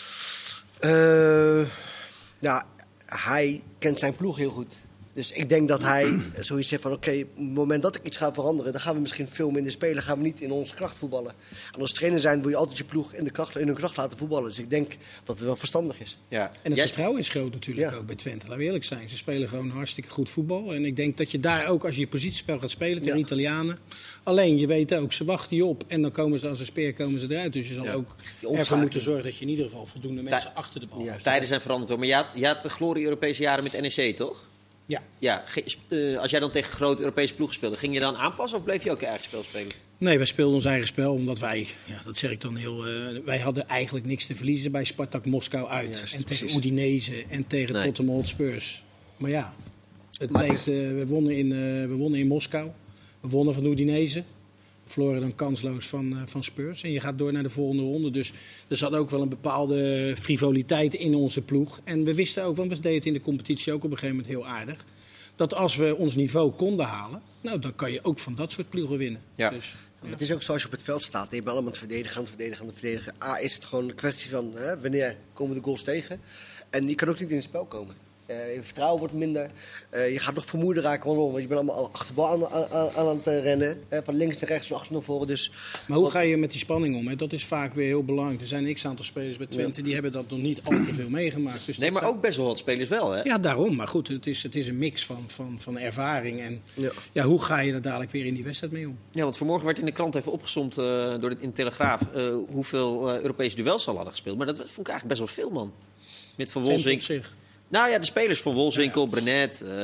middenveld. Uh, ja, hij kent zijn ploeg heel goed. Dus ik denk dat hij zoiets zegt van... oké, op het moment dat ik iets ga veranderen... dan gaan we misschien veel minder spelen. Gaan we niet in onze kracht voetballen. En als trainer zijn wil je altijd je ploeg in, de kracht, in hun kracht laten voetballen. Dus ik denk dat het wel verstandig is. Ja. En het Jij- vertrouwen is groot natuurlijk Ja. ook bij Twente. Laten we eerlijk zijn. Ze spelen gewoon hartstikke goed voetbal. En ik denk dat je daar ook, als je je positiespel gaat spelen tegen Ja. Italianen. Alleen, je weet ook, ze wachten je op. En dan komen ze als een speer komen ze eruit. Dus je zal Ja. ook Die ervoor omschakeling. moeten zorgen dat je in ieder geval voldoende mensen achter de bal Ja. hebt. Tijden zijn veranderd hoor. Maar jij had, jij had de glorie Europese jaren met N E C, toch? Ja. Ja. ge- uh, als jij dan tegen grote Europese ploegen speelde, ging je dan aanpassen of bleef je ook je eigen spel spelen? Nee, wij speelden ons eigen spel. Omdat wij, ja, dat zeg ik dan heel... Uh, wij hadden eigenlijk niks te verliezen bij Spartak Moskou uit. Juist, en tegen precies. Udinese en tegen Nee. Tottenham Hotspurs. Maar ja, het Maar- bleek, uh, we, wonnen in, uh, we wonnen in Moskou. We wonnen van Udinese. We verloren dan kansloos van, uh, van Spurs. En je gaat door naar de volgende ronde. Dus er zat ook wel een bepaalde frivoliteit in onze ploeg. En we wisten ook, want we deden het in de competitie ook op een gegeven moment heel aardig... dat als we ons niveau konden halen, nou, dan kan je ook van dat soort ploegen winnen. Ja. Dus, Maar het is ook zoals je op het veld staat. Je bent allemaal aan het verdedigen, aan het verdedigen, aan het verdedigen. A, is het gewoon een kwestie van hè, wanneer komen de goals tegen. En je kan ook niet in het spel komen. Uh, je vertrouwen wordt minder. Uh, je gaat nog vermoeider raken. Waarom? Want je bent allemaal achter de bal aan, aan, aan, aan het rennen. Hè, van links naar rechts, van achter naar voren. Dus Maar hoe wat- ga je met die spanning om? Hè? Dat is vaak weer heel belangrijk. Er zijn een x-aantal spelers bij Twente die hebben dat nog niet al te veel meegemaakt. Dus Nee, dat maar zijn- ook best wel wat spelers wel, hè? Ja, daarom. Maar goed, het is, het is een mix van, van, van ervaring. En Ja. ja, hoe ga je er dadelijk weer in die wedstrijd mee om? Ja, want vanmorgen werd in de krant even opgesomd uh, door de, in de Telegraaf uh, hoeveel uh, Europese duels ze al hadden gespeeld. Maar dat vond ik eigenlijk best wel veel, man. Met Van Twente op Wolfswinkel, zich. Nou ja, de spelers van Wolfswinkel, ja. Brenet, uh,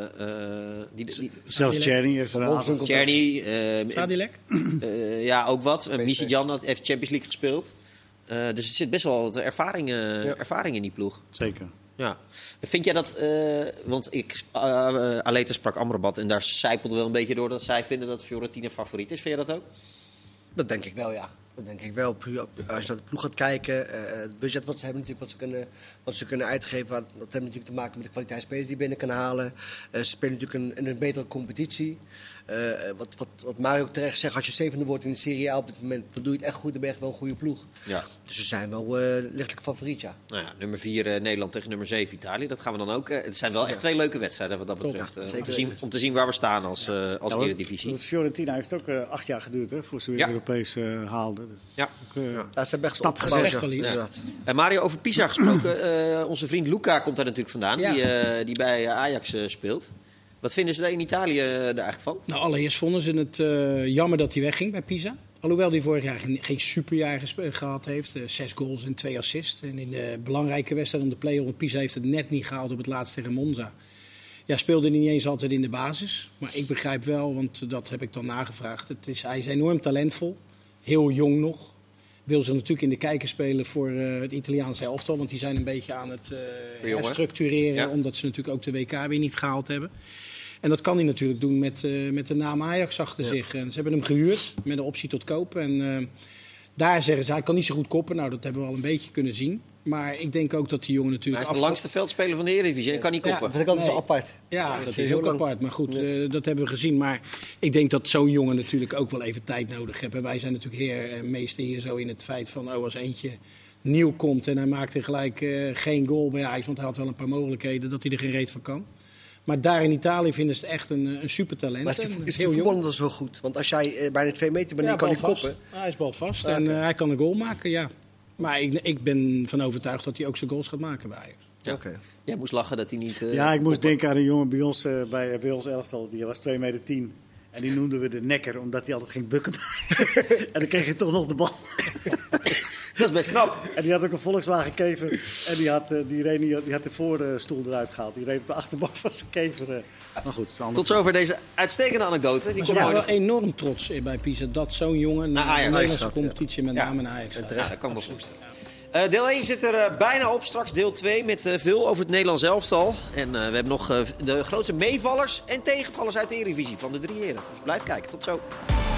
uh, die, die, zelfs Tjerny heeft er een aantal. Tjerny, uh, Sadilek? Uh, ja, ook wat. Uh, Misi-Jan heeft Champions League gespeeld. Uh, dus er zit best wel wat ervaring, uh, ja. ervaring in die ploeg. Zeker. Ja. Vind jij dat, uh, want ik, uh, uh, Aleta sprak Amrabat en daar zijpelde wel een beetje door dat zij vinden dat Fiorentina favoriet is. Vind jij dat ook? Dat denk ik wel, ja. Dat denk ik wel. Als je naar de ploeg gaat kijken, uh, het budget wat ze hebben natuurlijk, wat ze kunnen, wat ze kunnen uitgeven, wat, dat heeft natuurlijk te maken met de kwaliteit spelers die binnen kunnen halen. Uh, ze spelen natuurlijk een, een betere competitie. Uh, wat, wat, wat Mario ook terecht zegt, als je zevende wordt in de Serie A op dit moment, dan doe je het echt goed, dan ben je wel een goede ploeg. Ja. Dus ze zijn wel uh, lichtelijk favoriet, ja. Nou ja, nummer vier uh, Nederland tegen nummer zeven Italië, dat gaan we dan ook. Uh, het zijn wel echt ja. twee leuke wedstrijden wat dat betreft. Ja, uh, om, te zien, om te zien waar we staan als, uh, als ja, Eredivisie. Fiorentina heeft ook uh, acht jaar geduurd, hè, voor ze weer ja. Europees uh, haalde. Ja. Ook, uh, ja, ze hebben echt stap gezet. Ja. Uh, Mario, over Pisa gesproken. Uh, onze vriend Luca komt daar natuurlijk vandaan, ja. die, uh, die bij Ajax uh, speelt. Wat vinden ze daar in Italië er eigenlijk van? Nou, allereerst vonden ze het uh, jammer dat hij wegging bij Pisa. Alhoewel hij vorig jaar geen, geen superjaar gespe- gehad heeft. Uh, zes goals en twee assists. En in de belangrijke wedstrijd om de play-off, Pisa heeft het net niet gehaald op het laatste tegen Monza. Ja, speelde hij niet eens altijd in de basis. Maar ik begrijp wel, want dat heb ik dan nagevraagd. Het is, hij is enorm talentvol. Heel jong nog. Wil ze natuurlijk in de kijker spelen voor uh, het Italiaanse elftal. Want die zijn een beetje aan het uh, herstructureren. Ja. Omdat ze natuurlijk ook de W K weer niet gehaald hebben. En dat kan hij natuurlijk doen met, uh, met de naam Ajax achter ja. zich. En ze hebben hem gehuurd met een optie tot koop. En uh, daar zeggen ze, hij kan niet zo goed koppen. Nou, dat hebben we al een beetje kunnen zien. Maar ik denk ook dat die jongen natuurlijk... Hij is de af... langste veldspeler van de Eredivisie en kan niet koppen. Ja, dat vind ik altijd nee. zo apart. Ja, ja dat, dat is ook lang. apart. Maar goed, ja. uh, dat hebben we gezien. Maar ik denk dat zo'n jongen natuurlijk ook wel even tijd nodig heeft. En wij zijn natuurlijk heer en meester hier zo in het feit van... oh, als eentje nieuw komt en hij maakt er gelijk uh, geen goal bij Ajax... want hij had wel een paar mogelijkheden dat hij er geen reet van kan. Maar daar in Italië vinden ze het echt een, een supertalent. Maar is die, is die voetballer dan zo goed? Want als jij uh, bijna twee meter bent, ja, kan hij koppen. Hij is balvast ja, en uh, hij kan een goal maken, ja. Maar ik, ik ben van overtuigd dat hij ook zijn goals gaat maken bij Ajax. Ja. Okay. Jij moest lachen dat hij niet... Uh, ja, ik moest koppen. denken aan een jongen bij ons, uh, bij, bij ons elftal. Die was twee meter tien. En die noemden we de nekker, omdat hij altijd ging bukken. En dan kreeg je toch nog de bal. Dat is best knap. En die had ook een Volkswagen kever. En die had, die reed, die had de voorstoel eruit gehaald. Die reed op de achterbank van zijn kever. Maar goed, tot zover deze uitstekende anekdote. Die komt wel enorm trots bij Pisa dat zo'n jongen naar de Nederlandse competitie met name ja. Ajax gaat. Ja, dat kan wel goed. Uh, deel één zit er uh, bijna op. Straks deel twee met uh, veel over het Nederlands elftal. En uh, we hebben nog uh, de grootste meevallers en tegenvallers uit de Eredivisie van de drie heren. Dus blijf kijken. Tot zo.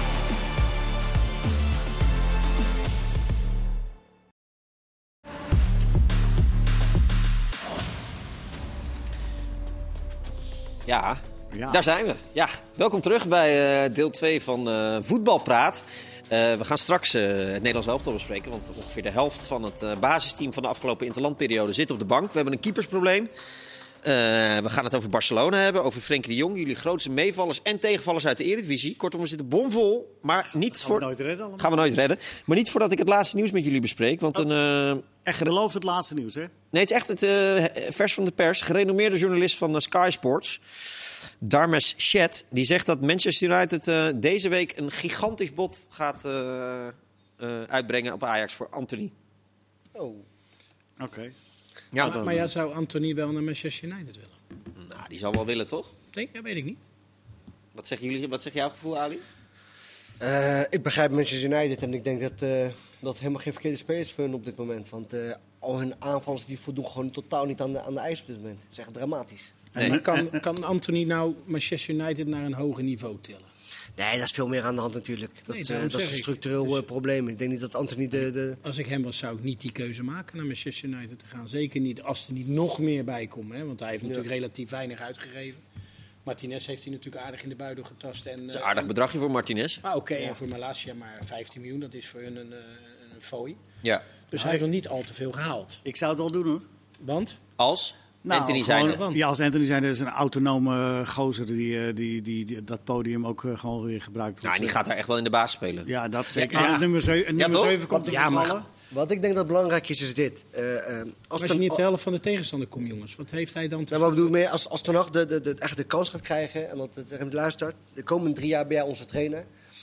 Ja, ja, daar zijn we. Ja, welkom terug bij uh, deel twee van uh, Voetbalpraat. Uh, we gaan straks uh, het Nederlands elftal bespreken. Want ongeveer de helft van het uh, basisteam van de afgelopen interlandperiode zit op de bank. We hebben een keepersprobleem. Uh, we gaan het over Barcelona hebben, over Frenkie de Jong. Jullie grootste meevallers en tegenvallers uit de Eredivisie. Kortom, we zitten bomvol. Maar niet gaan voor... we nooit redden allemaal. Gaan we nooit redden. Maar niet voordat ik het laatste nieuws met jullie bespreek. Want een... Uh... Echt beloofd het laatste nieuws, hè? Nee, het is echt het uh, vers van de pers. Gerenommeerde journalist van uh, Sky Sports, Darmesh Shet, die zegt dat Manchester United uh, deze week een gigantisch bod gaat uh, uh, uitbrengen op Ajax voor Anthony. Oh. Oké. Okay. Ja, maar, maar ja, zou Anthony wel naar Manchester United willen? Nou, die zal wel willen, toch? Nee, dat weet ik niet. Wat zeggen jullie? Wat zegt jouw gevoel, Ali? Uh, ik begrijp Manchester United en ik denk dat uh, dat helemaal geen verkeerde spelers voor hun op dit moment. Want uh, al hun aanvallers die voldoen gewoon totaal niet aan de, aan de eis op dit moment. Dat is echt dramatisch. Nee. Maar kan, kan Anthony nou Manchester United naar een hoger niveau tillen? Nee, dat is veel meer aan de hand natuurlijk. Dat, nee, uh, dat is een structureel dus, probleem. Ik denk niet dat Anthony de, de... Als ik hem was, zou ik niet die keuze maken naar Manchester United te gaan. Zeker niet als er niet nog meer bij komt. Hè? Want hij heeft natuurlijk ja. relatief weinig uitgegeven. Martinez heeft hij natuurlijk aardig in de buidel getast. En, dat is een aardig bedragje voor Martinez. Ah, Oké, okay, ja. en voor Malasia maar vijftien miljoen. Dat is voor hun een, een, een fooi. Ja. Dus hij heeft nog niet al te veel gehaald. Ik zou het wel doen, hoor. Want? Als? Nou, Anthony gewoon, zijn ja, als Anthony zijn, dat is een autonome gozer die, die, die, die dat podium ook uh, gewoon weer gebruikt. Nou, die gaat daar echt wel in de baas spelen. Ja, dat zeker. Ja, ja. Nummer zeven ja, komt er ja, maar wat ik denk dat belangrijk is, is dit. Uh, uh, als, als je niet de helft van de tegenstander komt, jongens, wat heeft hij dan te nou, wat bedoel ik meer? Als, als Ten Hag de, de, de, echt de kans gaat krijgen en dat het hem luistert, de komende drie jaar ben jij onze trainer.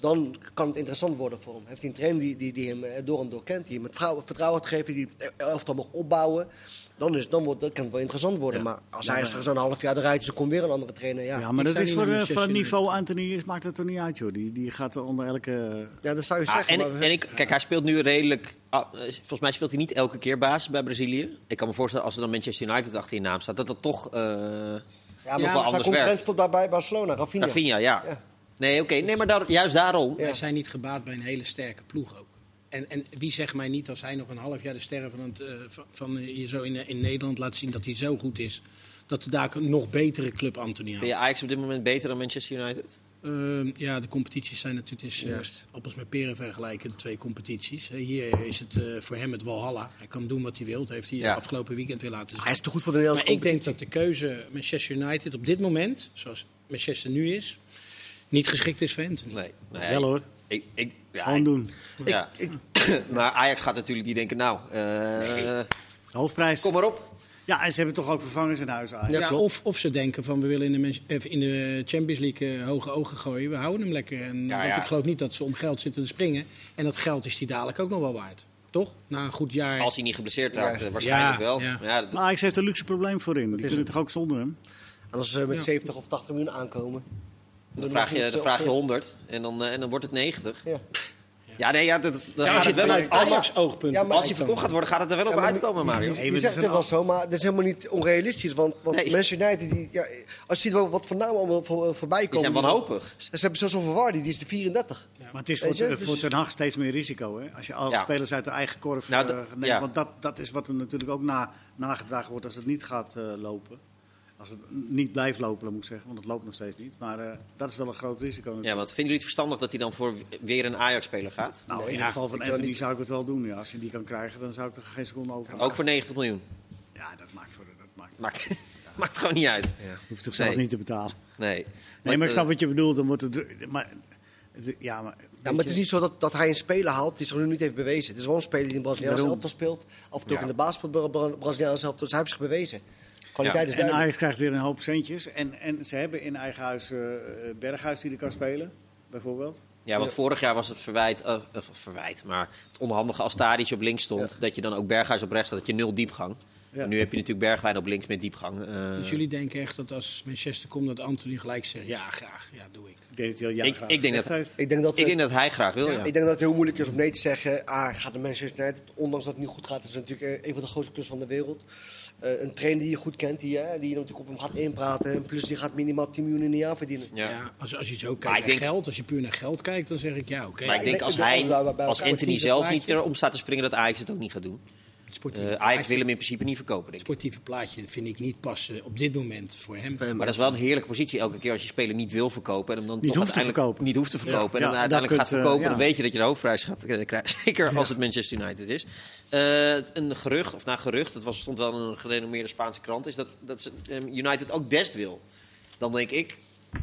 dan kan het interessant worden voor hem. Heeft hij een trainer die, die, die hem door en door kent, die hem het vertrouwen, vertrouwen gaat geven, die het elftal mag opbouwen, dan, is, dan wordt, dat kan het wel interessant worden. Ja. Maar als hij straks een half jaar eruit is, dan komt weer een andere trainer. Ja, ja maar Ik dat sta is niet voor, in uh, de voor het zesde niveau Anthony is, maakt het er niet uit, joh. Die, die gaat er onder elke... ja, dat zou je Ah, zeggen. en, maar... en ik, kijk, hij speelt nu redelijk... Ah, volgens mij speelt hij niet elke keer basis bij Brazilië. Ik kan me voorstellen, als er dan Manchester United achter je naam staat, dat dat toch, uh, ja, maar nog wel zijn anders concurrent werkt. speelt daarbij Barcelona, Rafinha. Rafinha, ja. Ja. Nee, oké. Okay. Nee, maar daar, juist daarom. Ja. Wij zijn niet gebaat bij een hele sterke ploeg ook. En, en wie zegt mij niet als hij nog een half jaar de sterren van, het, uh, van, van uh, hier zo in, in Nederland laat zien dat hij zo goed is, dat we daar een nog betere club Anthony Vind had. je Ajax op dit moment beter dan Manchester United? Uh, ja, de competities zijn natuurlijk is, uh, appels met peren vergelijken, de twee competities. Uh, hier is het uh, voor hem het Walhalla. Hij kan doen wat hij wil. Dat heeft hij Ja. afgelopen weekend weer laten zien. Hij is te goed voor de Nederlandse Maar ik denk competitie. dat de keuze Manchester United op dit moment, zoals Manchester nu is, niet geschikt is voor Anthony. Nee. nee Wel hoor, Ik, ik, ja, gewoon doen. Ja. Ik, Maar Ajax gaat natuurlijk niet denken, nou, uh, Hoofdprijs. kom maar op. Ja, en ze hebben toch ook vervangers in huis aan. Ja, Ja, klopt. of, of ze denken van we willen in de, men- eh, in de Champions League uh, hoge ogen gooien. We houden hem lekker. En, Ja, want ja. ik geloof niet dat ze om geld zitten te springen. En dat geld is die dadelijk ook nog wel waard. Toch? Na een goed jaar. Als hij niet geblesseerd raakt, Juist. uh, waarschijnlijk Ja, wel. ja. Maar ja, dat, Maar Ajax heeft een luxe probleem voorin. Die is kunnen het. toch ook zonder hem? en als ze met Ja. zeventig of tachtig miljoen aankomen. dan vraag je, dan vraag je honderd en dan, uh, en dan wordt het negentig. Ja. Ja, nee, ja, dat, dat Ja, gaat als je het het wel vanuit uit. Ajax oogpunt. Ja, maar- Als hij verkocht gaat worden, gaat het er wel op Ja, maar uitkomen, Mario. Nee, Je maar zegt dat is het een wel al- zo, maar dat is helemaal niet onrealistisch. Want, want Nee. Manchester United, die, ja, als je ziet wel wat voor namen allemaal voor, voorbij Die komen. zijn wanhopig. Ze, ze hebben zelfs over Wardy, die is de vierendertig. Maar het is Weet voor, je, voor dus- Ten Hag steeds meer risico. Hè? Als je al Ja. spelers uit de eigen korf Nou, eh, dat- neemt. ja. Want dat, dat is wat er natuurlijk ook na, nagedragen wordt als het niet gaat eh, lopen. Als het niet blijft lopen, dan moet ik zeggen. Want het loopt nog steeds niet. Maar eh, dat is wel een groot risico natuurlijk. Ja, want vinden jullie het verstandig dat hij dan voor weer een Ajax-speler gaat? Nou, in Nee, het ja, geval van ik wil Anthony niet- zou ik het wel doen. Ja. Als je die kan krijgen, dan zou ik er geen seconde over Ook voor negentig miljoen. Ja, dat maakt, voor, dat maakt, Maakt, maakt gewoon niet uit. hoeft toch zelf Nee. niet te betalen. Nee. Nee, maar ik eh, snap wat je bedoelt. Dan wordt het, dru- maar, het- ja, maar, Ja, maar het is niet zo dat, dat hij een speler haalt die zich nu niet heeft bewezen. Het is wel een speler die in Braziliaanse Daarom. elftal speelt. Af en toe ook Ja. in de baas speelt Bra- Bra- Braziliaanse elftal. Dus hij heeft zich bewezen. Kwaliteit is En duidelijk. Ajax krijgt weer een hoop centjes. En, en ze hebben in eigen huis eh, Berghuis die er kan spelen, bijvoorbeeld. Ja, want vorig jaar was het verwijt, uh, of verwijt, maar het onhandige als Tadic op links stond, Ja. dat je dan ook Berghuis op rechts had, dat je nul diepgang. Ja. En nu heb je natuurlijk Bergwijn op links met diepgang. Uh, Dus jullie denken echt dat als Manchester komt dat Anthony gelijk zegt ja graag, ja doe ik. Ik denk dat hij al jaren Ik- graag ik denk gezegd dat- heeft. Ik denk dat, ik denk dat hij graag wil, ja. ik denk dat het heel moeilijk is om nee te zeggen. Ah, gaat de Manchester United, ondanks dat het niet goed gaat, is het natuurlijk eh, een van de grootste clubs van de wereld. Eh, een trainer die je goed kent, die, eh, die je natuurlijk op hem gaat inpraten. En plus die gaat minimaal tien miljoen in een jaar verdienen. Ja. Ja, als, als je zo kijkt Maar ik naar denk- geld, als je puur naar geld kijkt, dan zeg ik ja oké. Maar ik ik denk denk als dat alles hij, bij- bij als elkaar Anthony wordt. zelf niet Plaatje. erom staat te springen, dat Ajax het ook niet gaat doen. Het sportieve, Uh, Ajax plaatje, wil hem in principe niet verkopen, denk het ik. sportieve plaatje vind ik niet passen op dit moment voor hem. Bij hem. Maar dat is wel een heerlijke positie elke keer als je speler niet wil verkopen. En hem dan Niet toch hoeft te uiteindelijk verkopen. niet hoeft te verkopen. Ja, en dan ja, uiteindelijk dat gaat kunt, eh, verkopen, ja. dan weet je dat je de hoofdprijs gaat eh, krijgen. Zeker als het Manchester United is. Uh, een gerucht, of na gerucht, dat was, stond wel in een gerenommeerde Spaanse krant, is dat, dat ze, um, United ook Dest wil. Dan denk ik,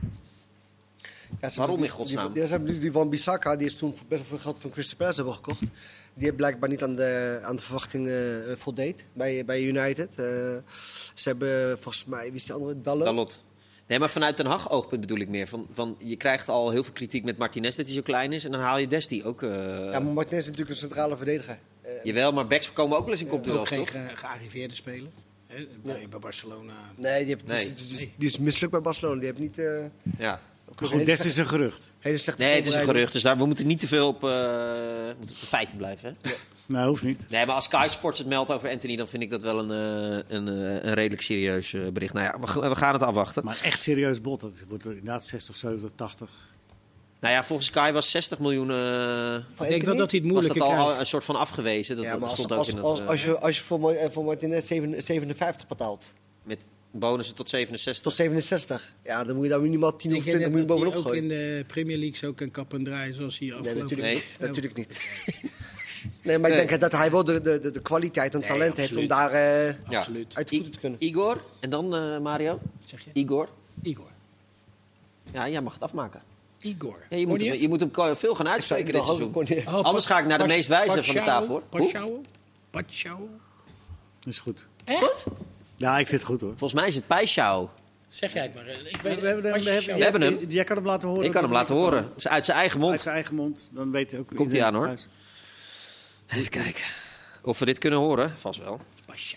Ja, ze Waarom hebben in die- godsnaam? Die, ja, ze hebben die, die Van Bissaka, die is toen voor best wel veel geld van Crystal Palace hebben gekocht. Die heeft blijkbaar niet aan de, aan de verwachtingen uh, voldeed bij, bij United. Uh, ze hebben volgens mij, wie is die andere? Dalot. Dalot. Nee, maar vanuit Den Haag oogpunt bedoel ik meer. Van, van, je krijgt al heel veel kritiek met Martinez dat hij zo klein is. En dan haal je Desti ook. Uh, Ja, maar Martinez is natuurlijk een centrale verdediger. Uh, Jawel, maar backs komen ook wel eens in Ook kopduels, geen toch? ge- gearriveerde speler. Hè, bij, bij Barcelona. nee, die, heeft, Nee. Die, is, die, is, die is mislukt bij Barcelona. Die heeft niet... Uh, Ja. Maar goed, Dest is een gerucht. hele slechte Nee, het is een voorbereiding. gerucht. Dus daar, we moeten niet te veel op, uh, we moeten op de feiten blijven. Hè? Nee, hoeft niet. Nee, maar als Sky Sports het meldt over Anthony, dan vind ik dat wel een, uh, een, uh, een redelijk serieus uh, bericht. Nou ja, we, we gaan het afwachten. Maar echt serieus bot. Dat wordt inderdaad zestig, zeventig, tachtig. Nou ja, volgens Sky was zestig miljoen. Uh, Van Ik denk wel Anthony? dat hij het was moeilijker dat al krijgt. een soort van afgewezen. Dat, Ja, dat maar als, stond ook als, in het, als, uh, als, je, als je voor, Ma- eh, voor Martinez zeven- zevenenvijftig betaalt, met bonussen tot zevenenzestig. tot zevenenzestig, ja, dan moet je daar minimaal tien of Ik twintig denk miljoen dat hij bovenop ook in gooien. de Premier League zo kan kappen en draaien zoals hij Nee, afgelopen natuurlijk Nee. niet. Natuurlijk niet. Nee, maar ik Nee. denk dat hij wel de, de, de, de kwaliteit en Nee, talent heeft om absoluut. daar eh, Ja. Absoluut. uit de voeten te kunnen. I- Igor en dan uh, Mario. Zeg je? Igor. Igor. Ja, jij mag het afmaken. Igor. Ja, je, moet hem, je moet hem ko- veel gaan uitspreken dit seizoen. Oh, Anders ga ik naar de meest wijze van de tafel, hoor. Hoe? Pachau? Pachau? Dat is goed. Echt? Goed? Ja, ik vind het goed hoor. Volgens mij is het Paixão. Zeg jij het maar. Ik We, weet, we hebben, hem- we hebben, We hebben hem. Jij kan hem laten horen. Ik kan hem laten horen. Het is uit zijn eigen Uit mond. zijn eigen mond. Dan weet hij ook. Komt hij aan, hoor. thuis. Even kijken. Of we dit kunnen horen. Vast wel. Paschou.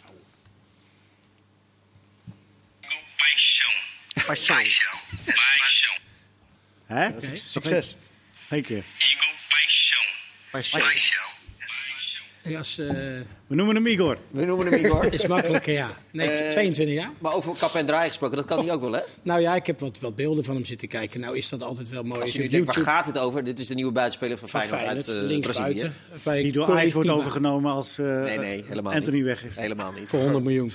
Paixão. Hè? Oké. Succes. Eén keer. Paixão. Ja, als, eh, We noemen hem Igor. We noemen hem Igor. is makkelijk, ja. Nee, Eh, tweeëntwintig jaar. Maar over kap en draai gesproken, dat kan hij ook wel, hè? Nou ja, ik heb wat, wat beelden van hem zitten kijken. Nou is dat altijd wel mooi. Als je Op nu denkt, waar YouTube gaat het over? Dit is de nieuwe buitenspeler van van Feyenoord, Feyenoord, uit uh, links Brazilië. buiten. Bij Die door Coritiba. Ajax wordt overgenomen als uh, Nee, nee, helemaal Anthony niet. weg is. Helemaal niet. Voor honderd miljoen.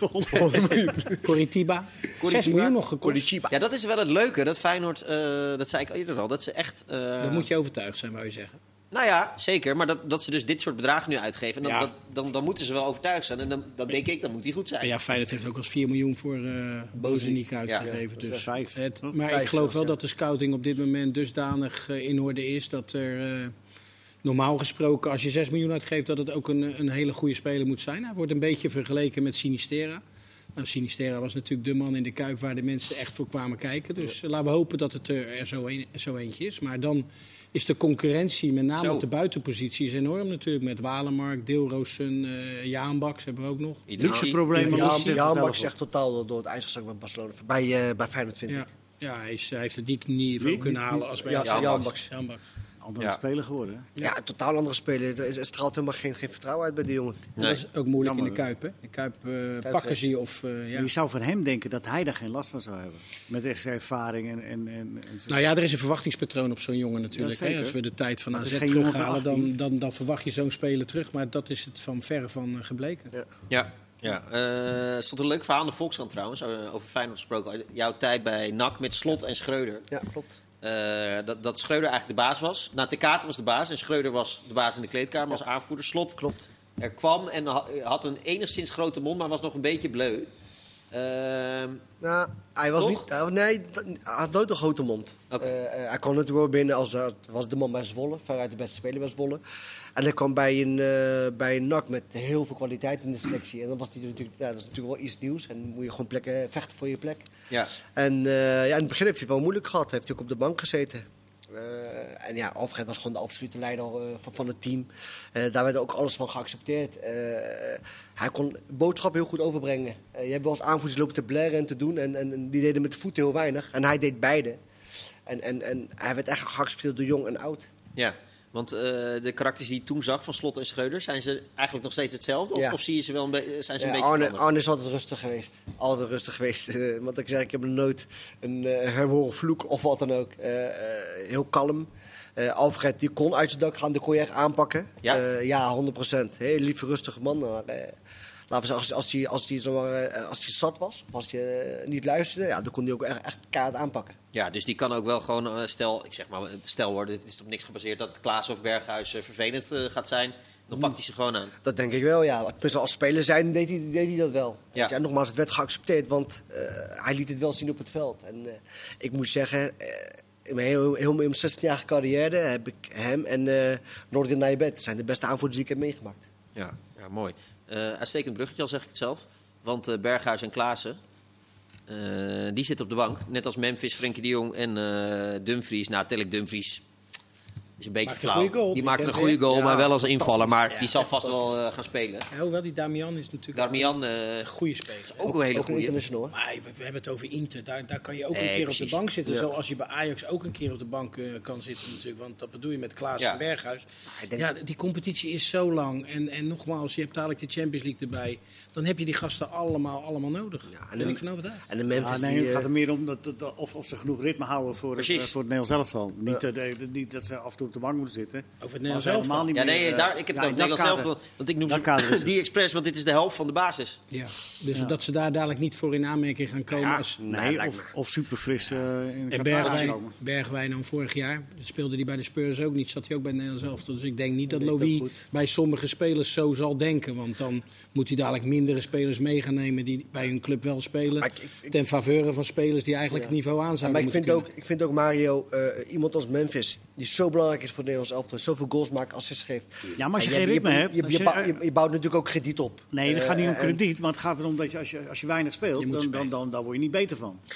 Coritiba. zes miljoen nog gekost. Ja, dat is wel het leuke. Dat Feyenoord, uh, dat zei ik eerder al, dat ze echt... Uh, Dan moet je overtuigd zijn, wou je zeggen. Nou ja, zeker. Maar dat, dat ze dus dit soort bedragen nu uitgeven, en dan, Ja. dat, dan, dan moeten ze wel overtuigd zijn. En dan, dan denk ik, dan moet die goed zijn. Maar ja, Feyenoord heeft ook al eens vier miljoen voor uh, Bozeniek uitgegeven. dat is dus vijf. het, Hm? maar Vijf ik geloof zelfs, wel ja. dat de scouting op dit moment dusdanig uh, in orde is dat er uh, normaal gesproken, als je zes miljoen uitgeeft, dat het ook een, een hele goede speler moet zijn. Hij wordt een beetje vergeleken met Sinistera. Nou, Sinistera was natuurlijk de man in de Kuip waar de mensen echt voor kwamen kijken. Dus uh, laten we hopen dat het er, er zo, een, zo eentje is. Maar dan is de concurrentie, met name Zo. op de buitenposities, enorm natuurlijk. Met Walemark, Deelroosen, uh, Jaanbaks hebben we ook nog. Luxe problemen. Ja, lossen zich Jan vanzelf Bak is op. echt totaal door, door het ijs gezakt bij Barcelona. Bij, uh, bij Feyenoord, vind Ja, ik. ja hij, is, hij heeft het niet niveau Wie? kunnen halen als bij Ja, Jan Jan Baks. Bak. Jan Baks. Andere Ja. speler geworden. hè? Ja, een totaal andere speler. Er, is- er straalt helemaal geen, geen vertrouwen uit bij die jongen. Nee. Dat is ook moeilijk in de Jammer. Kuip, hè? De Kuip uh, pakken Kuipvrees. ze je of... uh, ja. Je zou van hem denken dat hij daar geen last van zou hebben. Met zijn ervaring en, en, en, en zo. Nou ja, er is een verwachtingspatroon op zo'n jongen natuurlijk. Ja, zeker. hè? Als we de tijd van Maar A het Z is geen jongen van terughalen, dan, achttien. dan, dan verwacht je zo'n speler terug. Maar dat is het van verre van uh, gebleken. Ja. Ja, ja. Eh, er stond een leuk verhaal in de Volkskrant trouwens, uh, over Feyenoord gesproken. Jouw tijd bij N A C met Slot en Schreuder. Ja, klopt. Uh, dat, dat Schreuder eigenlijk de baas was. Nou, Te Katen was de baas en Schreuder was de baas in de kleedkamer als aanvoerder. Slot Klopt. er kwam en ha- had een enigszins grote mond, maar was nog een beetje bleu. Ehm, Nou, hij was Toch? niet... hij- nee, dat- hij had nooit een grote mond. Oké. Eh, eh, hij kwam natuurlijk wel binnen als... dat was de man bij Zwolle. Veruit de beste speler bij Zwolle. En hij kwam bij een, eh, bij een N A C met heel veel kwaliteit in de selectie. En dan was hij natuurlijk... Ja, dat is natuurlijk wel iets nieuws. En dan moet je gewoon plekken, vechten voor je plek. ja. En eh, ja, in het begin heeft hij het wel moeilijk gehad. Heeft hij ook op de bank gezeten. Eh, en ja, Alfred was gewoon de absolute leider eh, van, van het team. Eh, daar werd ook alles van geaccepteerd. Eh, hij kon boodschap heel goed overbrengen. Eh, je hebt wel eens aanvoerders lopen te blaren en te doen. En, en, en die deden met de voeten heel weinig. En hij deed beide. En, en, en hij werd echt geaccepteerd door jong en oud. Ja, want uh, de karakters die je toen zag van Slot en Schreuder, zijn ze eigenlijk nog steeds hetzelfde? Of, Ja. of zie je ze wel een be- zijn ze een Ja, beetje Arne, veranderd? Arne is altijd rustig geweest. Altijd rustig geweest. Eh, want ik zeg, ik heb nog nooit een, uh, hem horen vloeken of wat dan ook. Eh, eh, heel kalm. Eh, Alfred die kon uit zijn dak gaan, die kon je echt aanpakken. Ja? Eh, ja, honderd procent. Heel lieve, rustige man. Maar, eh, laten we zeggen, als, als hij als die, zomaar, eh, als die zat was, of als je eh, niet luisterde, ja, dan kon hij ook echt, echt kaart aanpakken. Ja, dus die kan ook wel gewoon, uh, stel, ik zeg maar, stel hoor, dit is op niks gebaseerd, dat Klaas of Berghuis uh, vervelend uh, gaat zijn, dan pakt hij ze gewoon aan. Dat denk ik wel, ja. Tenminste, als speler zijn deed hij, deed hij dat wel. Ja. Weet je, en nogmaals, het werd geaccepteerd, want uh, hij liet het wel zien op het veld. En uh, ik moet zeggen, uh, in mijn heel, heel, mijn zestienjarige carrière heb ik hem en uh, Nordin Nijbet, dat zijn de beste aanvoerders die ik heb meegemaakt. Ja, ja mooi. Uh, uitstekend bruggetje, al zeg ik het zelf. Want uh, Berghuis en Klaassen, uh, die zitten op de bank. Net als Memphis, Frenkie de Jong en uh, Dumfries. Nou, tel ik Dumfries. Is een beetje Maakt een flauw. goede goal, Die die maakt een kent goede hij. goal, Ja, maar wel als invaller. Maar Ja, die zal vast wel uh, gaan spelen. Ja, hoewel die Damian is natuurlijk Darmian, uh, een goede speler. ook een hele Ook een goede. international, hè? Maar we, we hebben het over Inter. Daar, daar kan je ook Nee, een keer op precies. de bank zitten. Ja. Zoals je bij Ajax ook een keer op de bank uh, kan zitten natuurlijk. Want dat bedoel je met Klaas Ja. en Berghuis. ik denk- Ja, die competitie is zo lang. En, en nogmaals, je hebt dadelijk de Champions League erbij. Dan heb je die gasten allemaal, allemaal nodig. Ja, Daar en ben de- ik van overtuigd. En de Memphis, Ah, nee, die, het uh, gaat er meer om dat, dat- of, of ze genoeg ritme houden voor, het, Precies. eh, voor het Nederlands elftal. Niet, eh, de- de- niet dat ze af en toe op de bank moeten zitten. Over het Maar Nederlands ze helemaal elftal. niet Ja, meer, nee, eh, daar, ik heb ja, het in over dat Nederland kader. zelf. Want ik noem Dat ze kader is het. die expres, want dit is de helft van de basis. Ja. Dus Ja. dat ze daar dadelijk niet voor in aanmerking gaan komen. Ja, als, Nee, lijkt of, me. of super fris in de En Qatar Bergwijn, komen. Bergwijn dan vorig jaar, dat speelde hij bij de Spurs ook niet, zat hij ook bij het Nederlands elftal. Dus ik denk niet dat Dat weet ik Louis ook goed. bij sommige spelers zo zal denken. Want dan moet hij dadelijk mindere spelers mee gaan nemen die bij hun club wel spelen. Maar ik- ik- ik- ten faveur van spelers die eigenlijk Ja. het niveau aan zouden maar ik moeten vind, ook, kunnen. ik vind ook Mario, uh, iemand als Memphis, die zo belangrijk is voor het Nederlands elftal, zoveel goals maakt, assists geeft. Ja, maar als je En geen ritme je, hebt... Je, als je, je- bouwt- je, je bouwt natuurlijk ook krediet op. Nee, het Eh, gaat niet om en- krediet, maar het gaat erom dat je als je, als je weinig speelt, Je moet dan, dan, spelen. dan, dan word je niet beter van. Nee,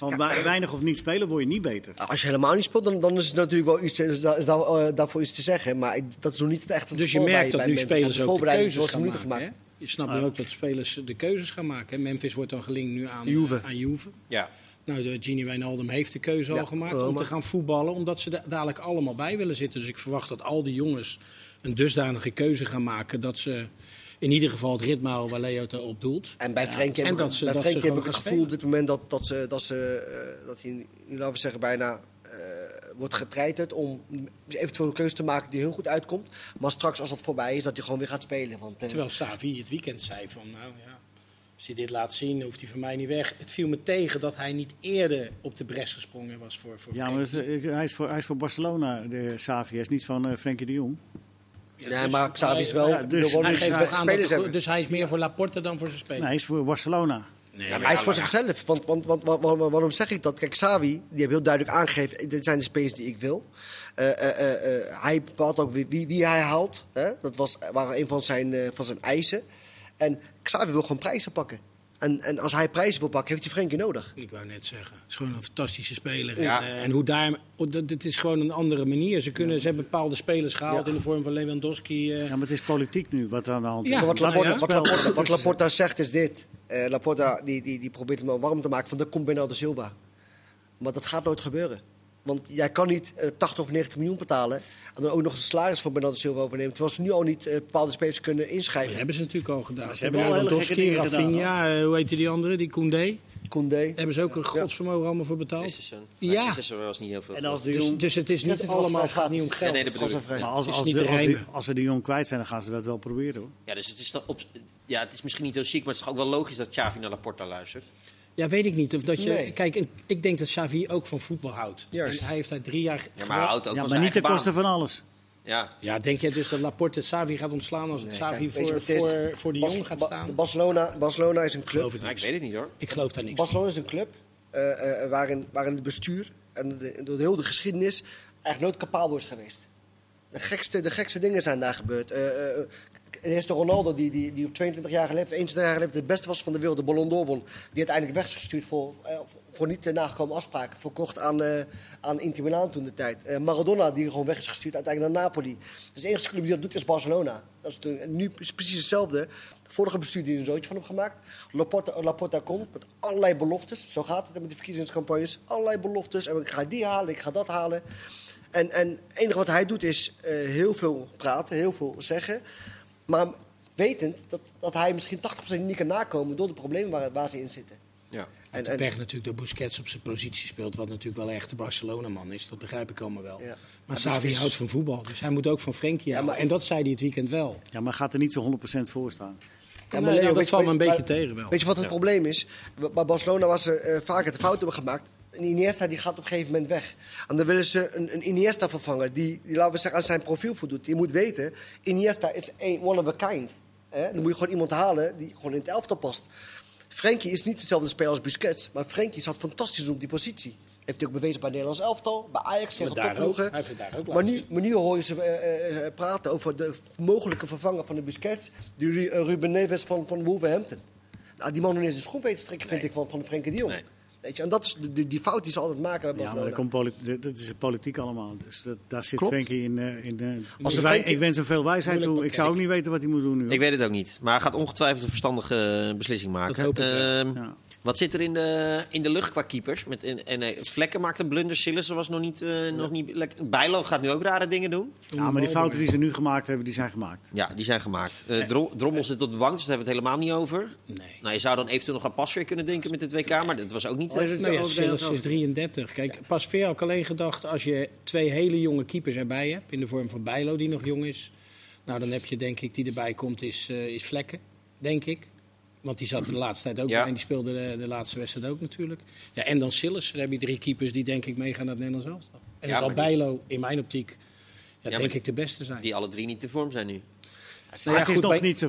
Van Ja. weinig of niet spelen word je niet beter. Als je helemaal niet speelt, dan, dan is het natuurlijk wel iets, is daar, is daar, uh, daarvoor iets te zeggen. Maar ik, dat is nog niet het echte Dus je geval merkt bij, dat bij nu Memphis. spelers De ook de voorbereiding keuzes wordt gaan minuten maken. gemaakt. Hè? Je snapt nu ook dat spelers de keuzes gaan maken. Hè? Memphis wordt dan gelinkt nu aan Juve. Aan Juve. Ja. Nou, de Gini Wijnaldum heeft de keuze Ja, al gemaakt Roma. om te gaan voetballen. Omdat ze er dadelijk allemaal bij willen zitten. Dus ik verwacht dat al die jongens een dusdanige keuze gaan maken. Dat ze in ieder geval het ritme houden waar Leo het op doelt. En bij Frenkie en heb, dat ik- ze- bij dat Frenkie ze heb ik gewoon het gaan gevoel op dit moment dat, dat, ze, dat, ze, uh, dat hij, nu laten we zeggen, bijna uh, wordt getreiterd om eventueel een keuze te maken die heel goed uitkomt. Maar straks, als dat voorbij is, dat hij gewoon weer gaat spelen. Want, uh, Terwijl Xavi het weekend zei van, nou ja, als hij dit laat zien, hoeft hij van mij niet weg. Het viel me tegen dat hij niet eerder op de bres gesprongen was voor, voor Ja, maar Frenkie. dat is, eh, hij, is voor, hij is voor Barcelona, de Xavi. Hij is niet van uh, Frenkie de Jong. Ja, nee, dus maar Xavi is wel... ja, de dus worden hij dus geeft beste toch aan spelers dat, hebben. dus hij is meer voor Laporte dan voor zijn Nee, speler. hij is voor Barcelona. Nee, Ja, maar hij is voor zichzelf. Want, want, want, want- want- waarom zeg ik dat? Kijk, Xavi, die heeft heel duidelijk aangegeven... dit zijn de spelers die ik wil. Uh, uh, uh, uh, hij bepaalt ook wie, wie, wie hij haalt. Hè? Dat was, waren een van zijn, uh, van zijn eisen. En Xavi wil gewoon prijzen pakken. En, en als hij prijzen wil pakken, heeft hij Frenkie nodig. Ik wou net zeggen, het is gewoon een fantastische speler. Ja. En, uh, en hoe daar, oh, dat, dit is gewoon een andere manier. Ze, kunnen, ze hebben bepaalde spelers gehaald Ja. in de vorm van Lewandowski. Uh, Ja, maar het is politiek nu wat er aan de hand is. Ja, Maar wat, nou Laporta, ja. wat, Laporta, wat Laporta zegt is dit. Uh, Laporta die, die, die probeert hem al warm te maken van de komt Bernardo Silva. Maar dat gaat nooit gebeuren. Want jij kan niet uh, tachtig of negentig miljoen betalen... en dan ook nog het salaris van Bernardo Silva overnemen... terwijl ze nu al niet uh, bepaalde spelers kunnen dat inschrijven. hebben ze natuurlijk al gedaan. ze Ze hebben hebben al hele gekke Lewandowski, dingen gedaan, Rafinha, uh, hoe heette die andere, die Koundé. Koundé. Hebben ze ook een godsvermogen allemaal voor betaald. Christensen. Ja. Maar Christensen was niet heel veel. En als de Dus, Jong, dus het is niet Dat is allemaal, het vrij gaat niet om gratis. geld. Ja, nee, dat bedoel ik. Kostenvrij. maar als, is als, niet de, te als, die, rijmen. als ze de Jong kwijt zijn, dan gaan ze dat wel proberen, hoor. Ja, dus het is, toch op, ja, het is misschien niet heel chic, maar het is toch ook wel logisch dat Xavi naar Laporta luistert. Ja, weet ik niet. Of dat je, Nee. Kijk, ik- ik denk dat Xavi ook van voetbal houdt. Juist. En hij heeft daar drie jaar... Ja, maar hij houdt ook Ja, van maar zijn niet ten eigen koste baan. van alles. Ja. Ja, denk jij dus dat Laporte Xavi gaat ontslaan als Nee, Xavi kijk, weet je voor, wat het is? voor, voor de Bas- Jong gaat Ba- staan? Barcelona, Barcelona is een club. Geloof ik Nou, ik niks. weet het niet hoor. Ik geloof daar niks. Barcelona is een club uh, uh, waarin, waarin het bestuur en de, door heel de geschiedenis eigenlijk nooit capabel is geweest. De gekste, de gekste dingen zijn daar gebeurd. Uh, uh, Eerst de Ronaldo, die, die, die op tweeëntwintig-jarige leeftijd, eenentwintig-jarige leeftijd het beste was van de wereld, de Ballon d'Or won. Die uiteindelijk weg is gestuurd voor, uh, voor niet uh, nagekomen afspraken. Verkocht aan, uh, aan Inter Milaan toen de tijd. Uh, Maradona, die gewoon weg is gestuurd uiteindelijk naar Napoli. Dus de enige club die dat doet is Barcelona. Dat is de, nu is precies hetzelfde. De vorige bestuur die een zootje van hem gemaakt. Laporta, Laporta komt met allerlei beloftes. Zo gaat het met de verkiezingscampagnes. Allerlei beloftes. En ik ga die halen, ik ga dat halen. En, en het enige wat hij doet is uh, heel veel praten, heel veel zeggen. Maar wetend dat, dat hij misschien tachtig procent niet kan nakomen door de problemen waar, waar ze in zitten. Ja. En, en pech natuurlijk dat Busquets op zijn positie speelt, wat natuurlijk wel echt de Barcelona-man is. Dat begrijp ik allemaal wel. Ja. Maar Maar Xavi Busquets- houdt van voetbal, dus hij moet ook van Frenkie Ja, houden. maar- En dat zei hij het weekend wel. Ja, maar gaat er niet zo honderd procent voor staan. Ja, Nee, Leo, nou, dat weet je valt me wat- een beetje maar- tegen wel. Weet je wat het probleem is? Bij Barcelona was ze uh, vaker de fout hebben gemaakt. En Iniesta die gaat op een gegeven moment weg. En dan willen ze een, een Iniesta vervangen die, die, laten we zeggen, aan zijn profiel voldoet. Je moet weten, Iniesta is een one of a kind. Hè? Dan moet je gewoon iemand halen die gewoon in het elftal past. Frenkie is niet dezelfde speler als Busquets, maar Frenkie zat fantastisch op die positie. Heeft hij ook bewezen bij het Nederlands elftal, bij Ajax tegen daar ook. topploegen. Hij heeft het daar ook Maar laten nu, maar nu hoor je ze uh, uh, praten over de mogelijke vervanger van de Busquets, die uh, Ruben Neves van, van Wolverhampton. Nou, die man is de schoen weten te strikken, vind Nee. ik, van, van Frenkie de Jong. Nee. Weet je, en dat is de, de- die fout die ze altijd maken bij Ja, maar Barcelona. dat, komt poli- dat is politiek allemaal. Dus dat, daar zit Klopt. Frenkie in. eh, in de, Als ik, de wij- Frenkie- ik wens hem veel wijsheid Moeilijk toe. Ik zou ook niet weten wat hij moet doen nu. hoor. Ik weet het ook niet. Maar hij gaat ongetwijfeld een verstandige beslissing maken. Dat hoop ik wel. Ehm, Ja. Wat zit er in de, in de lucht qua keepers? Met, en, en, eh, Vlekken maakt een blunder. Sillissen was nog niet, eh, nog niet lekker. Bijlo gaat nu ook rare dingen doen. Ja, maar die fouten die ze nu gemaakt hebben, die zijn gemaakt. Ja, die zijn gemaakt. Eh, Dro- Drommel zit op de bank, dus daar hebben we het helemaal niet over. Nee. Nou, je zou dan eventueel nog aan Pasveer kunnen denken met het W K, maar dat was ook niet... Oh, is eh, het Nou ja, zo over de Silas hele is drieëndertig. Kijk, Pasveer had ik alleen gedacht, als je twee hele jonge keepers erbij hebt, in de vorm van Bijlo, die nog jong is, nou dan heb je denk ik, die erbij komt, is, uh, is Vlekken, denk ik. Want die zat er de laatste tijd ook Ja. bij en die speelde de, de laatste wedstrijd ook natuurlijk. Ja, en dan Silas, dan heb je drie keepers die denk ik meegaan naar het Nederlands elftal. En Ja, dan zal maar die- Bijlo in mijn optiek, ja, maar denk die- ik, de beste zijn. Die alle drie niet te vorm zijn nu. Maar Nou ja, het is goed, nog bij- niet zover.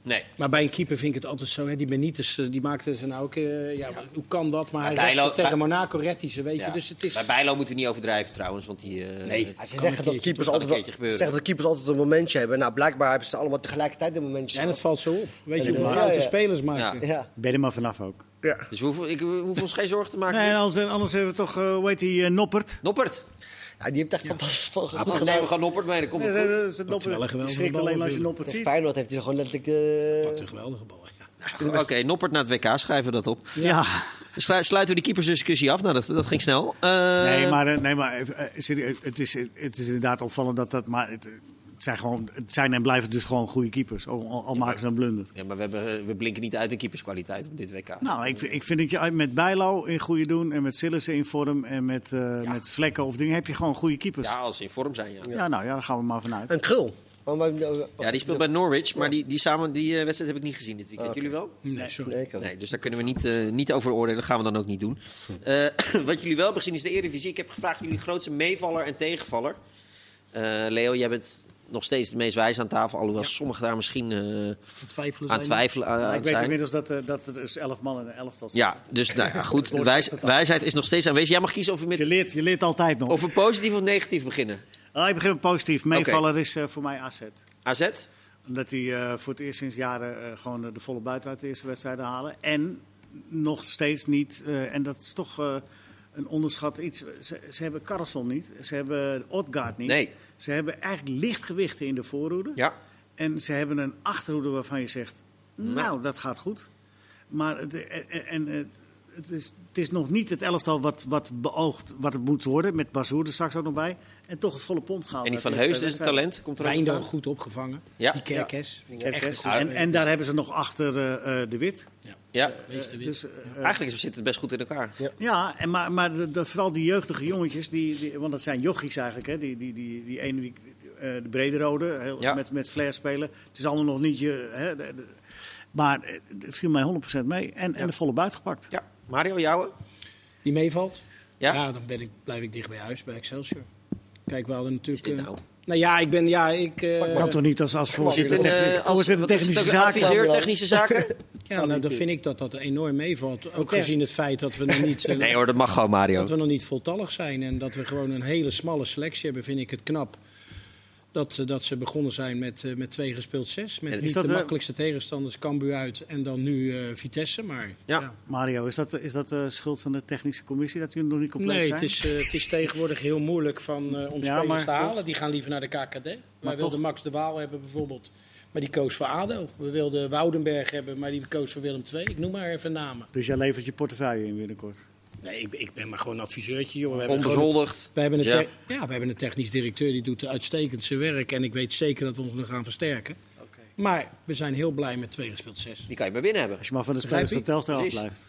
Nee. Maar bij een keeper vind ik het altijd zo. Hè, die Benitez, die maakte ze nou ook... Uh, ja, ja. Hoe kan dat? Maar, maar hij redt tegen bij... Monaco redt hij ze, weet ja. je. Dus het is... Bij Bijlo moeten we niet overdrijven trouwens. Want die, uh, nee, ze zeggen dat keepers altijd, zeggen dat keepers altijd een momentje hebben. Nou, blijkbaar hebben ze allemaal tegelijkertijd een momentje. En het valt zo op. Weet je hoeveel foute ja, ja. spelers maken? Ja. Ja. Ben er maar vanaf ook. Ja. Dus we hoeven, ik, we hoeven ons geen zorgen te maken. Nee, anders, anders hebben we toch, uh, hoe heet die, uh, Noppert? Noppert. Ja, die heeft echt ja. fantastisch van goed gedaan. Nee, we gaan Noppert mee, dan komt het nee, goed. Dat is Noppert. Je schrikt alleen als je Noppert ziet. Feyenoord heeft hij gewoon letterlijk de... Wat een geweldige bal, ja. Oké, okay, Noppert naar het W K, schrijven we dat op. Ja. Sluiten we die keepersdiscussie af? Nou, dat, dat ging snel. Uh... Nee, maar, nee, maar serieus, het, is, het is inderdaad opvallend dat dat... Maar het, het, zijn gewoon, het zijn en blijven dus gewoon goede keepers. Al, al, al ja, maken ze een blunder. Ja, maar we, hebben, we blinken niet uit in keeperskwaliteit op dit W K. Nou, ik, ik vind dat je met Bijlo in goede doen en met Sillissen in vorm en met, uh, ja. met Vlekken of dingen heb je gewoon goede keepers. Ja, als ze in vorm zijn, ja. Ja, nou ja, daar gaan we maar vanuit. Een Krul. Ja, die speelt bij Norwich, maar die, die, samen, die uh, wedstrijd heb ik niet gezien dit weekend. Okay. Jullie wel? Nee, sorry. Nee, nee, dus daar kunnen we niet, uh, niet over oordelen. Dat gaan we dan ook niet doen. Uh, wat jullie wel hebben gezien is de Eredivisie. Ik heb gevraagd jullie grootste meevaller en tegenvaller. Uh, Leo, jij bent nog steeds de meest wijs aan tafel. Alhoewel ja. sommigen daar misschien uh, twijfelen aan twijfelen aan, aan Ik zijn. weet inmiddels dat, uh, dat er dus elf man en een elftal zijn. Ja, dus nou ja, goed. De wijs, wijsheid is nog steeds aanwezig. Jij mag kiezen of we met... Je leert, je leert altijd nog. Over positief of negatief beginnen. Oh, ik begin met positief. Meevaller okay. is uh, voor mij A Z. A Z? Omdat hij uh, voor het eerst sinds jaren uh, gewoon uh, de volle buiten uit de eerste wedstrijden halen. En nog steeds niet, uh, en dat is toch uh, een onderschat iets. Ze, ze hebben Carlson niet, ze hebben Odgaard niet. Nee. Ze hebben eigenlijk lichtgewichten in de voorhoede. Ja. En ze hebben een achterhoede waarvan je zegt, nou, nou dat gaat goed. Maar het, en, en, het, is, het is nog niet het elftal wat, wat beoogt wat het moet worden. Met Bazoer er straks ook nog bij. En toch het volle pond gehaald. En die Van Heusden is het talent. Komt er Wijndal goed opgevangen. Ja. Die Kerkes. Ja. Kerkes. En, en daar hebben ze nog achter uh, De Wit. Ja. ja. Uh, dus, uh, Eigenlijk zit het best goed in elkaar. Ja, ja en maar, maar de, de, vooral die jeugdige jongetjes. Die, die, want dat zijn jochies eigenlijk. Hè, die, die, die, die ene, die, uh, de Brederode. Heel, ja. met, met flair spelen. Het is allemaal nog niet je... Hè, de, de, maar het viel mij honderd procent mee. En, ja. en de volle buit gepakt. Ja. Mario, jouwe? Die meevalt? Ja. Ja, dan ben ik, blijf ik dicht bij huis, bij Excelsior. Kijk, we hadden natuurlijk... Is dit nou? Nou ja, ik ben... Ja, ik... Uh, kan toch niet als, als voorzitter uh, technische, als, technische zaken? Adviseur technische zaken? Ja, nou, dan vind ik dat dat enorm meevalt. Ook gezien het feit dat we nog niet... Uh, nee hoor, dat mag gewoon, Mario. Dat we nog niet voltallig zijn en dat we gewoon een hele smalle selectie hebben, vind ik het knap. Dat, dat ze begonnen zijn met, uh, met twee gespeeld zes. Met niet de uh, makkelijkste tegenstanders, Cambuur uit en dan nu uh, Vitesse. Maar, ja. Ja. Mario, is dat, is dat de schuld van de technische commissie dat jullie nog niet compleet nee, zijn? Nee, het, uh, het is tegenwoordig heel moeilijk van, uh, om ja, spelers te halen. Toch? Die gaan liever naar de K K D. Wij wilden toch? Max de Waal hebben bijvoorbeeld, maar die koos voor ADO. We wilden Woudenberg hebben, maar die koos voor Willem twee. Ik noem maar even namen. Dus jij levert je portefeuille in binnenkort? Nee, ik, ik ben maar gewoon een adviseurtje, joh. We Onbezoldigd. We hebben, een ja. ja, we hebben een technisch directeur die doet uitstekend zijn werk. En ik weet zeker dat we ons nog gaan versterken. Okay. Maar we zijn heel blij met twee gespeeld zes. Die kan je maar binnen hebben. Als je maar van de spelers van Telstar afblijft.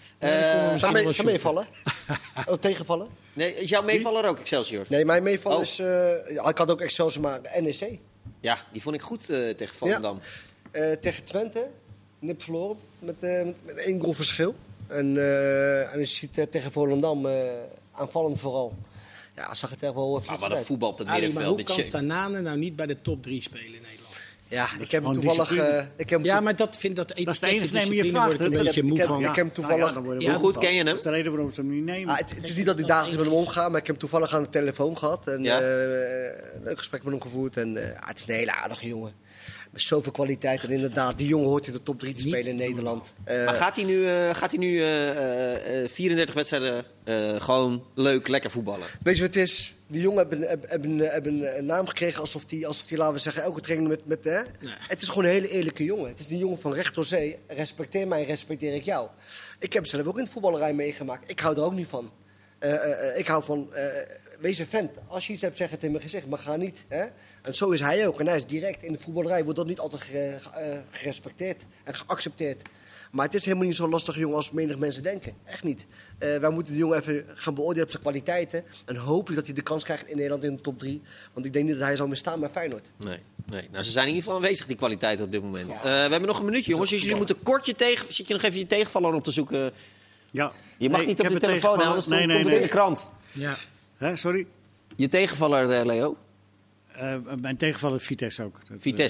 Uh, zou mee, zou meevallen? Oh, tegenvallen? Nee, is jouw meevaller ook Excelsior? Nee, mijn meevaller oh. is... Uh, ik had ook Excelsior, maar N E C. Ja, die vond ik goed uh, tegen Volendam. Ja. Uh, tegen Twente, nip verloren, met, uh, met één goal verschil. En, uh, en je ziet uh, tegen Volendam uh, aanvallend vooral. Ja, zag het echt wel even. Maar wat een voetbal op het middenveld. Maar hoe kan Tanane nou niet bij de top drie spelen in Nederland? Ja, ik heb hem toevallig... Uh, ik heb ja, maar dat vind dat... Dat is de enige neem je vraagt. Een beetje moe van. Ik heb hem toevallig... Nou ja, hoe goed ken je hem? Dat is de reden waarom ze hem niet nemen. Ah, het, het is niet dat ik dagelijks met hem omga, maar ik heb hem toevallig aan de telefoon gehad. En ja. uh, een leuk gesprek met hem gevoerd. En uh, het is een hele aardige jongen. Met zoveel kwaliteit. En inderdaad, die jongen hoort in de top drie te spelen in Nederland. Uh, maar gaat hij nu, uh, gaat hij nu uh, uh, vierendertig wedstrijden uh, gewoon leuk, lekker voetballen? Weet je wat het is? Die jongen hebben, hebben, hebben, hebben een naam gekregen alsof die, alsof die, laten we zeggen, elke training met... met hè? Nee. Het is gewoon een hele eerlijke jongen. Het is die jongen van recht door zee. Respecteer mij, respecteer ik jou. Ik heb zelf ook in de voetballerij meegemaakt. Ik hou er ook niet van. Uh, uh, ik hou van... Uh, wees een vent. Als je iets hebt, zeg het in mijn gezicht, maar ga niet. Hè? En zo is hij ook. En hij is direct in de voetballerij. Wordt dat niet altijd ge, uh, gerespecteerd en geaccepteerd. Maar het is helemaal niet zo lastig, jongen, als menig mensen denken. Echt niet. Uh, wij moeten de jongen even gaan beoordelen op zijn kwaliteiten. En hopelijk dat hij de kans krijgt in Nederland in de top drie. Want ik denk niet dat hij zal meer staan bij Feyenoord. Nee, nee. Nou, ze zijn in ieder geval aanwezig, die kwaliteiten op dit moment. Ja. Uh, we hebben nog een minuutje, jongens. Dus jullie moeten kort je tegen... Zit je nog even je tegenvaller op te zoeken? Ja. Je mag nee, niet op de telefoon, hè, anders nee, nee, komt het nee. in de krant. Ja. Hè, sorry? Je tegenvaller, uh, Leo? Uh, mijn tegenvaller is Vitesse ook. Vitesse.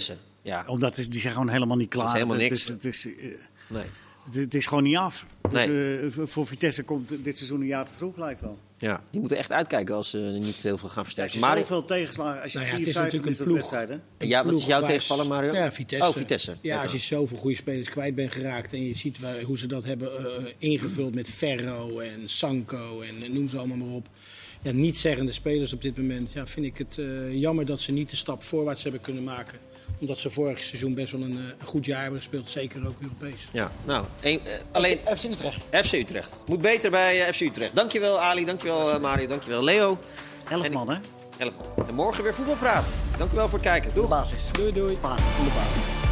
Ja. Omdat het, die zijn gewoon helemaal niet klaar. Dat is helemaal niks. Het is, het is, uh, Nee. het, het is gewoon niet af. Nee. Dus, uh, voor Vitesse komt dit seizoen een jaar te vroeg, lijkt wel. Ja, die moeten echt uitkijken als ze niet heel veel gaan versterken. Als je Mario, zoveel tegenslagen, als je Nou ja, het vier, is vijf natuurlijk van een dit soort ploeg. wedstrijden. ja, wat is jouw ploeg tegenvallen, Mario? Ja, Vitesse. Oh, Vitesse. Ja, Oké. als je zoveel goede spelers kwijt bent geraakt en je ziet waar, hoe ze dat hebben uh, ingevuld met Ferro en Sanko en noem ze allemaal maar op. Ja, niet zeggende spelers op dit moment. Ja, vind ik het uh, jammer dat ze niet de stap voorwaarts hebben kunnen maken. Omdat ze vorig seizoen best wel een, uh, een goed jaar hebben gespeeld. Zeker ook Europees. Ja, nou, een, uh, alleen F C Utrecht. F C Utrecht. Moet beter bij uh, F C Utrecht. Dankjewel Ali, dankjewel uh, Mario, dankjewel Leo. Elf En- man, hè? Elk man. En morgen weer voetbalpraat. Dankjewel voor het kijken. De Doeg. basis. Doei doei. Basis. De basis.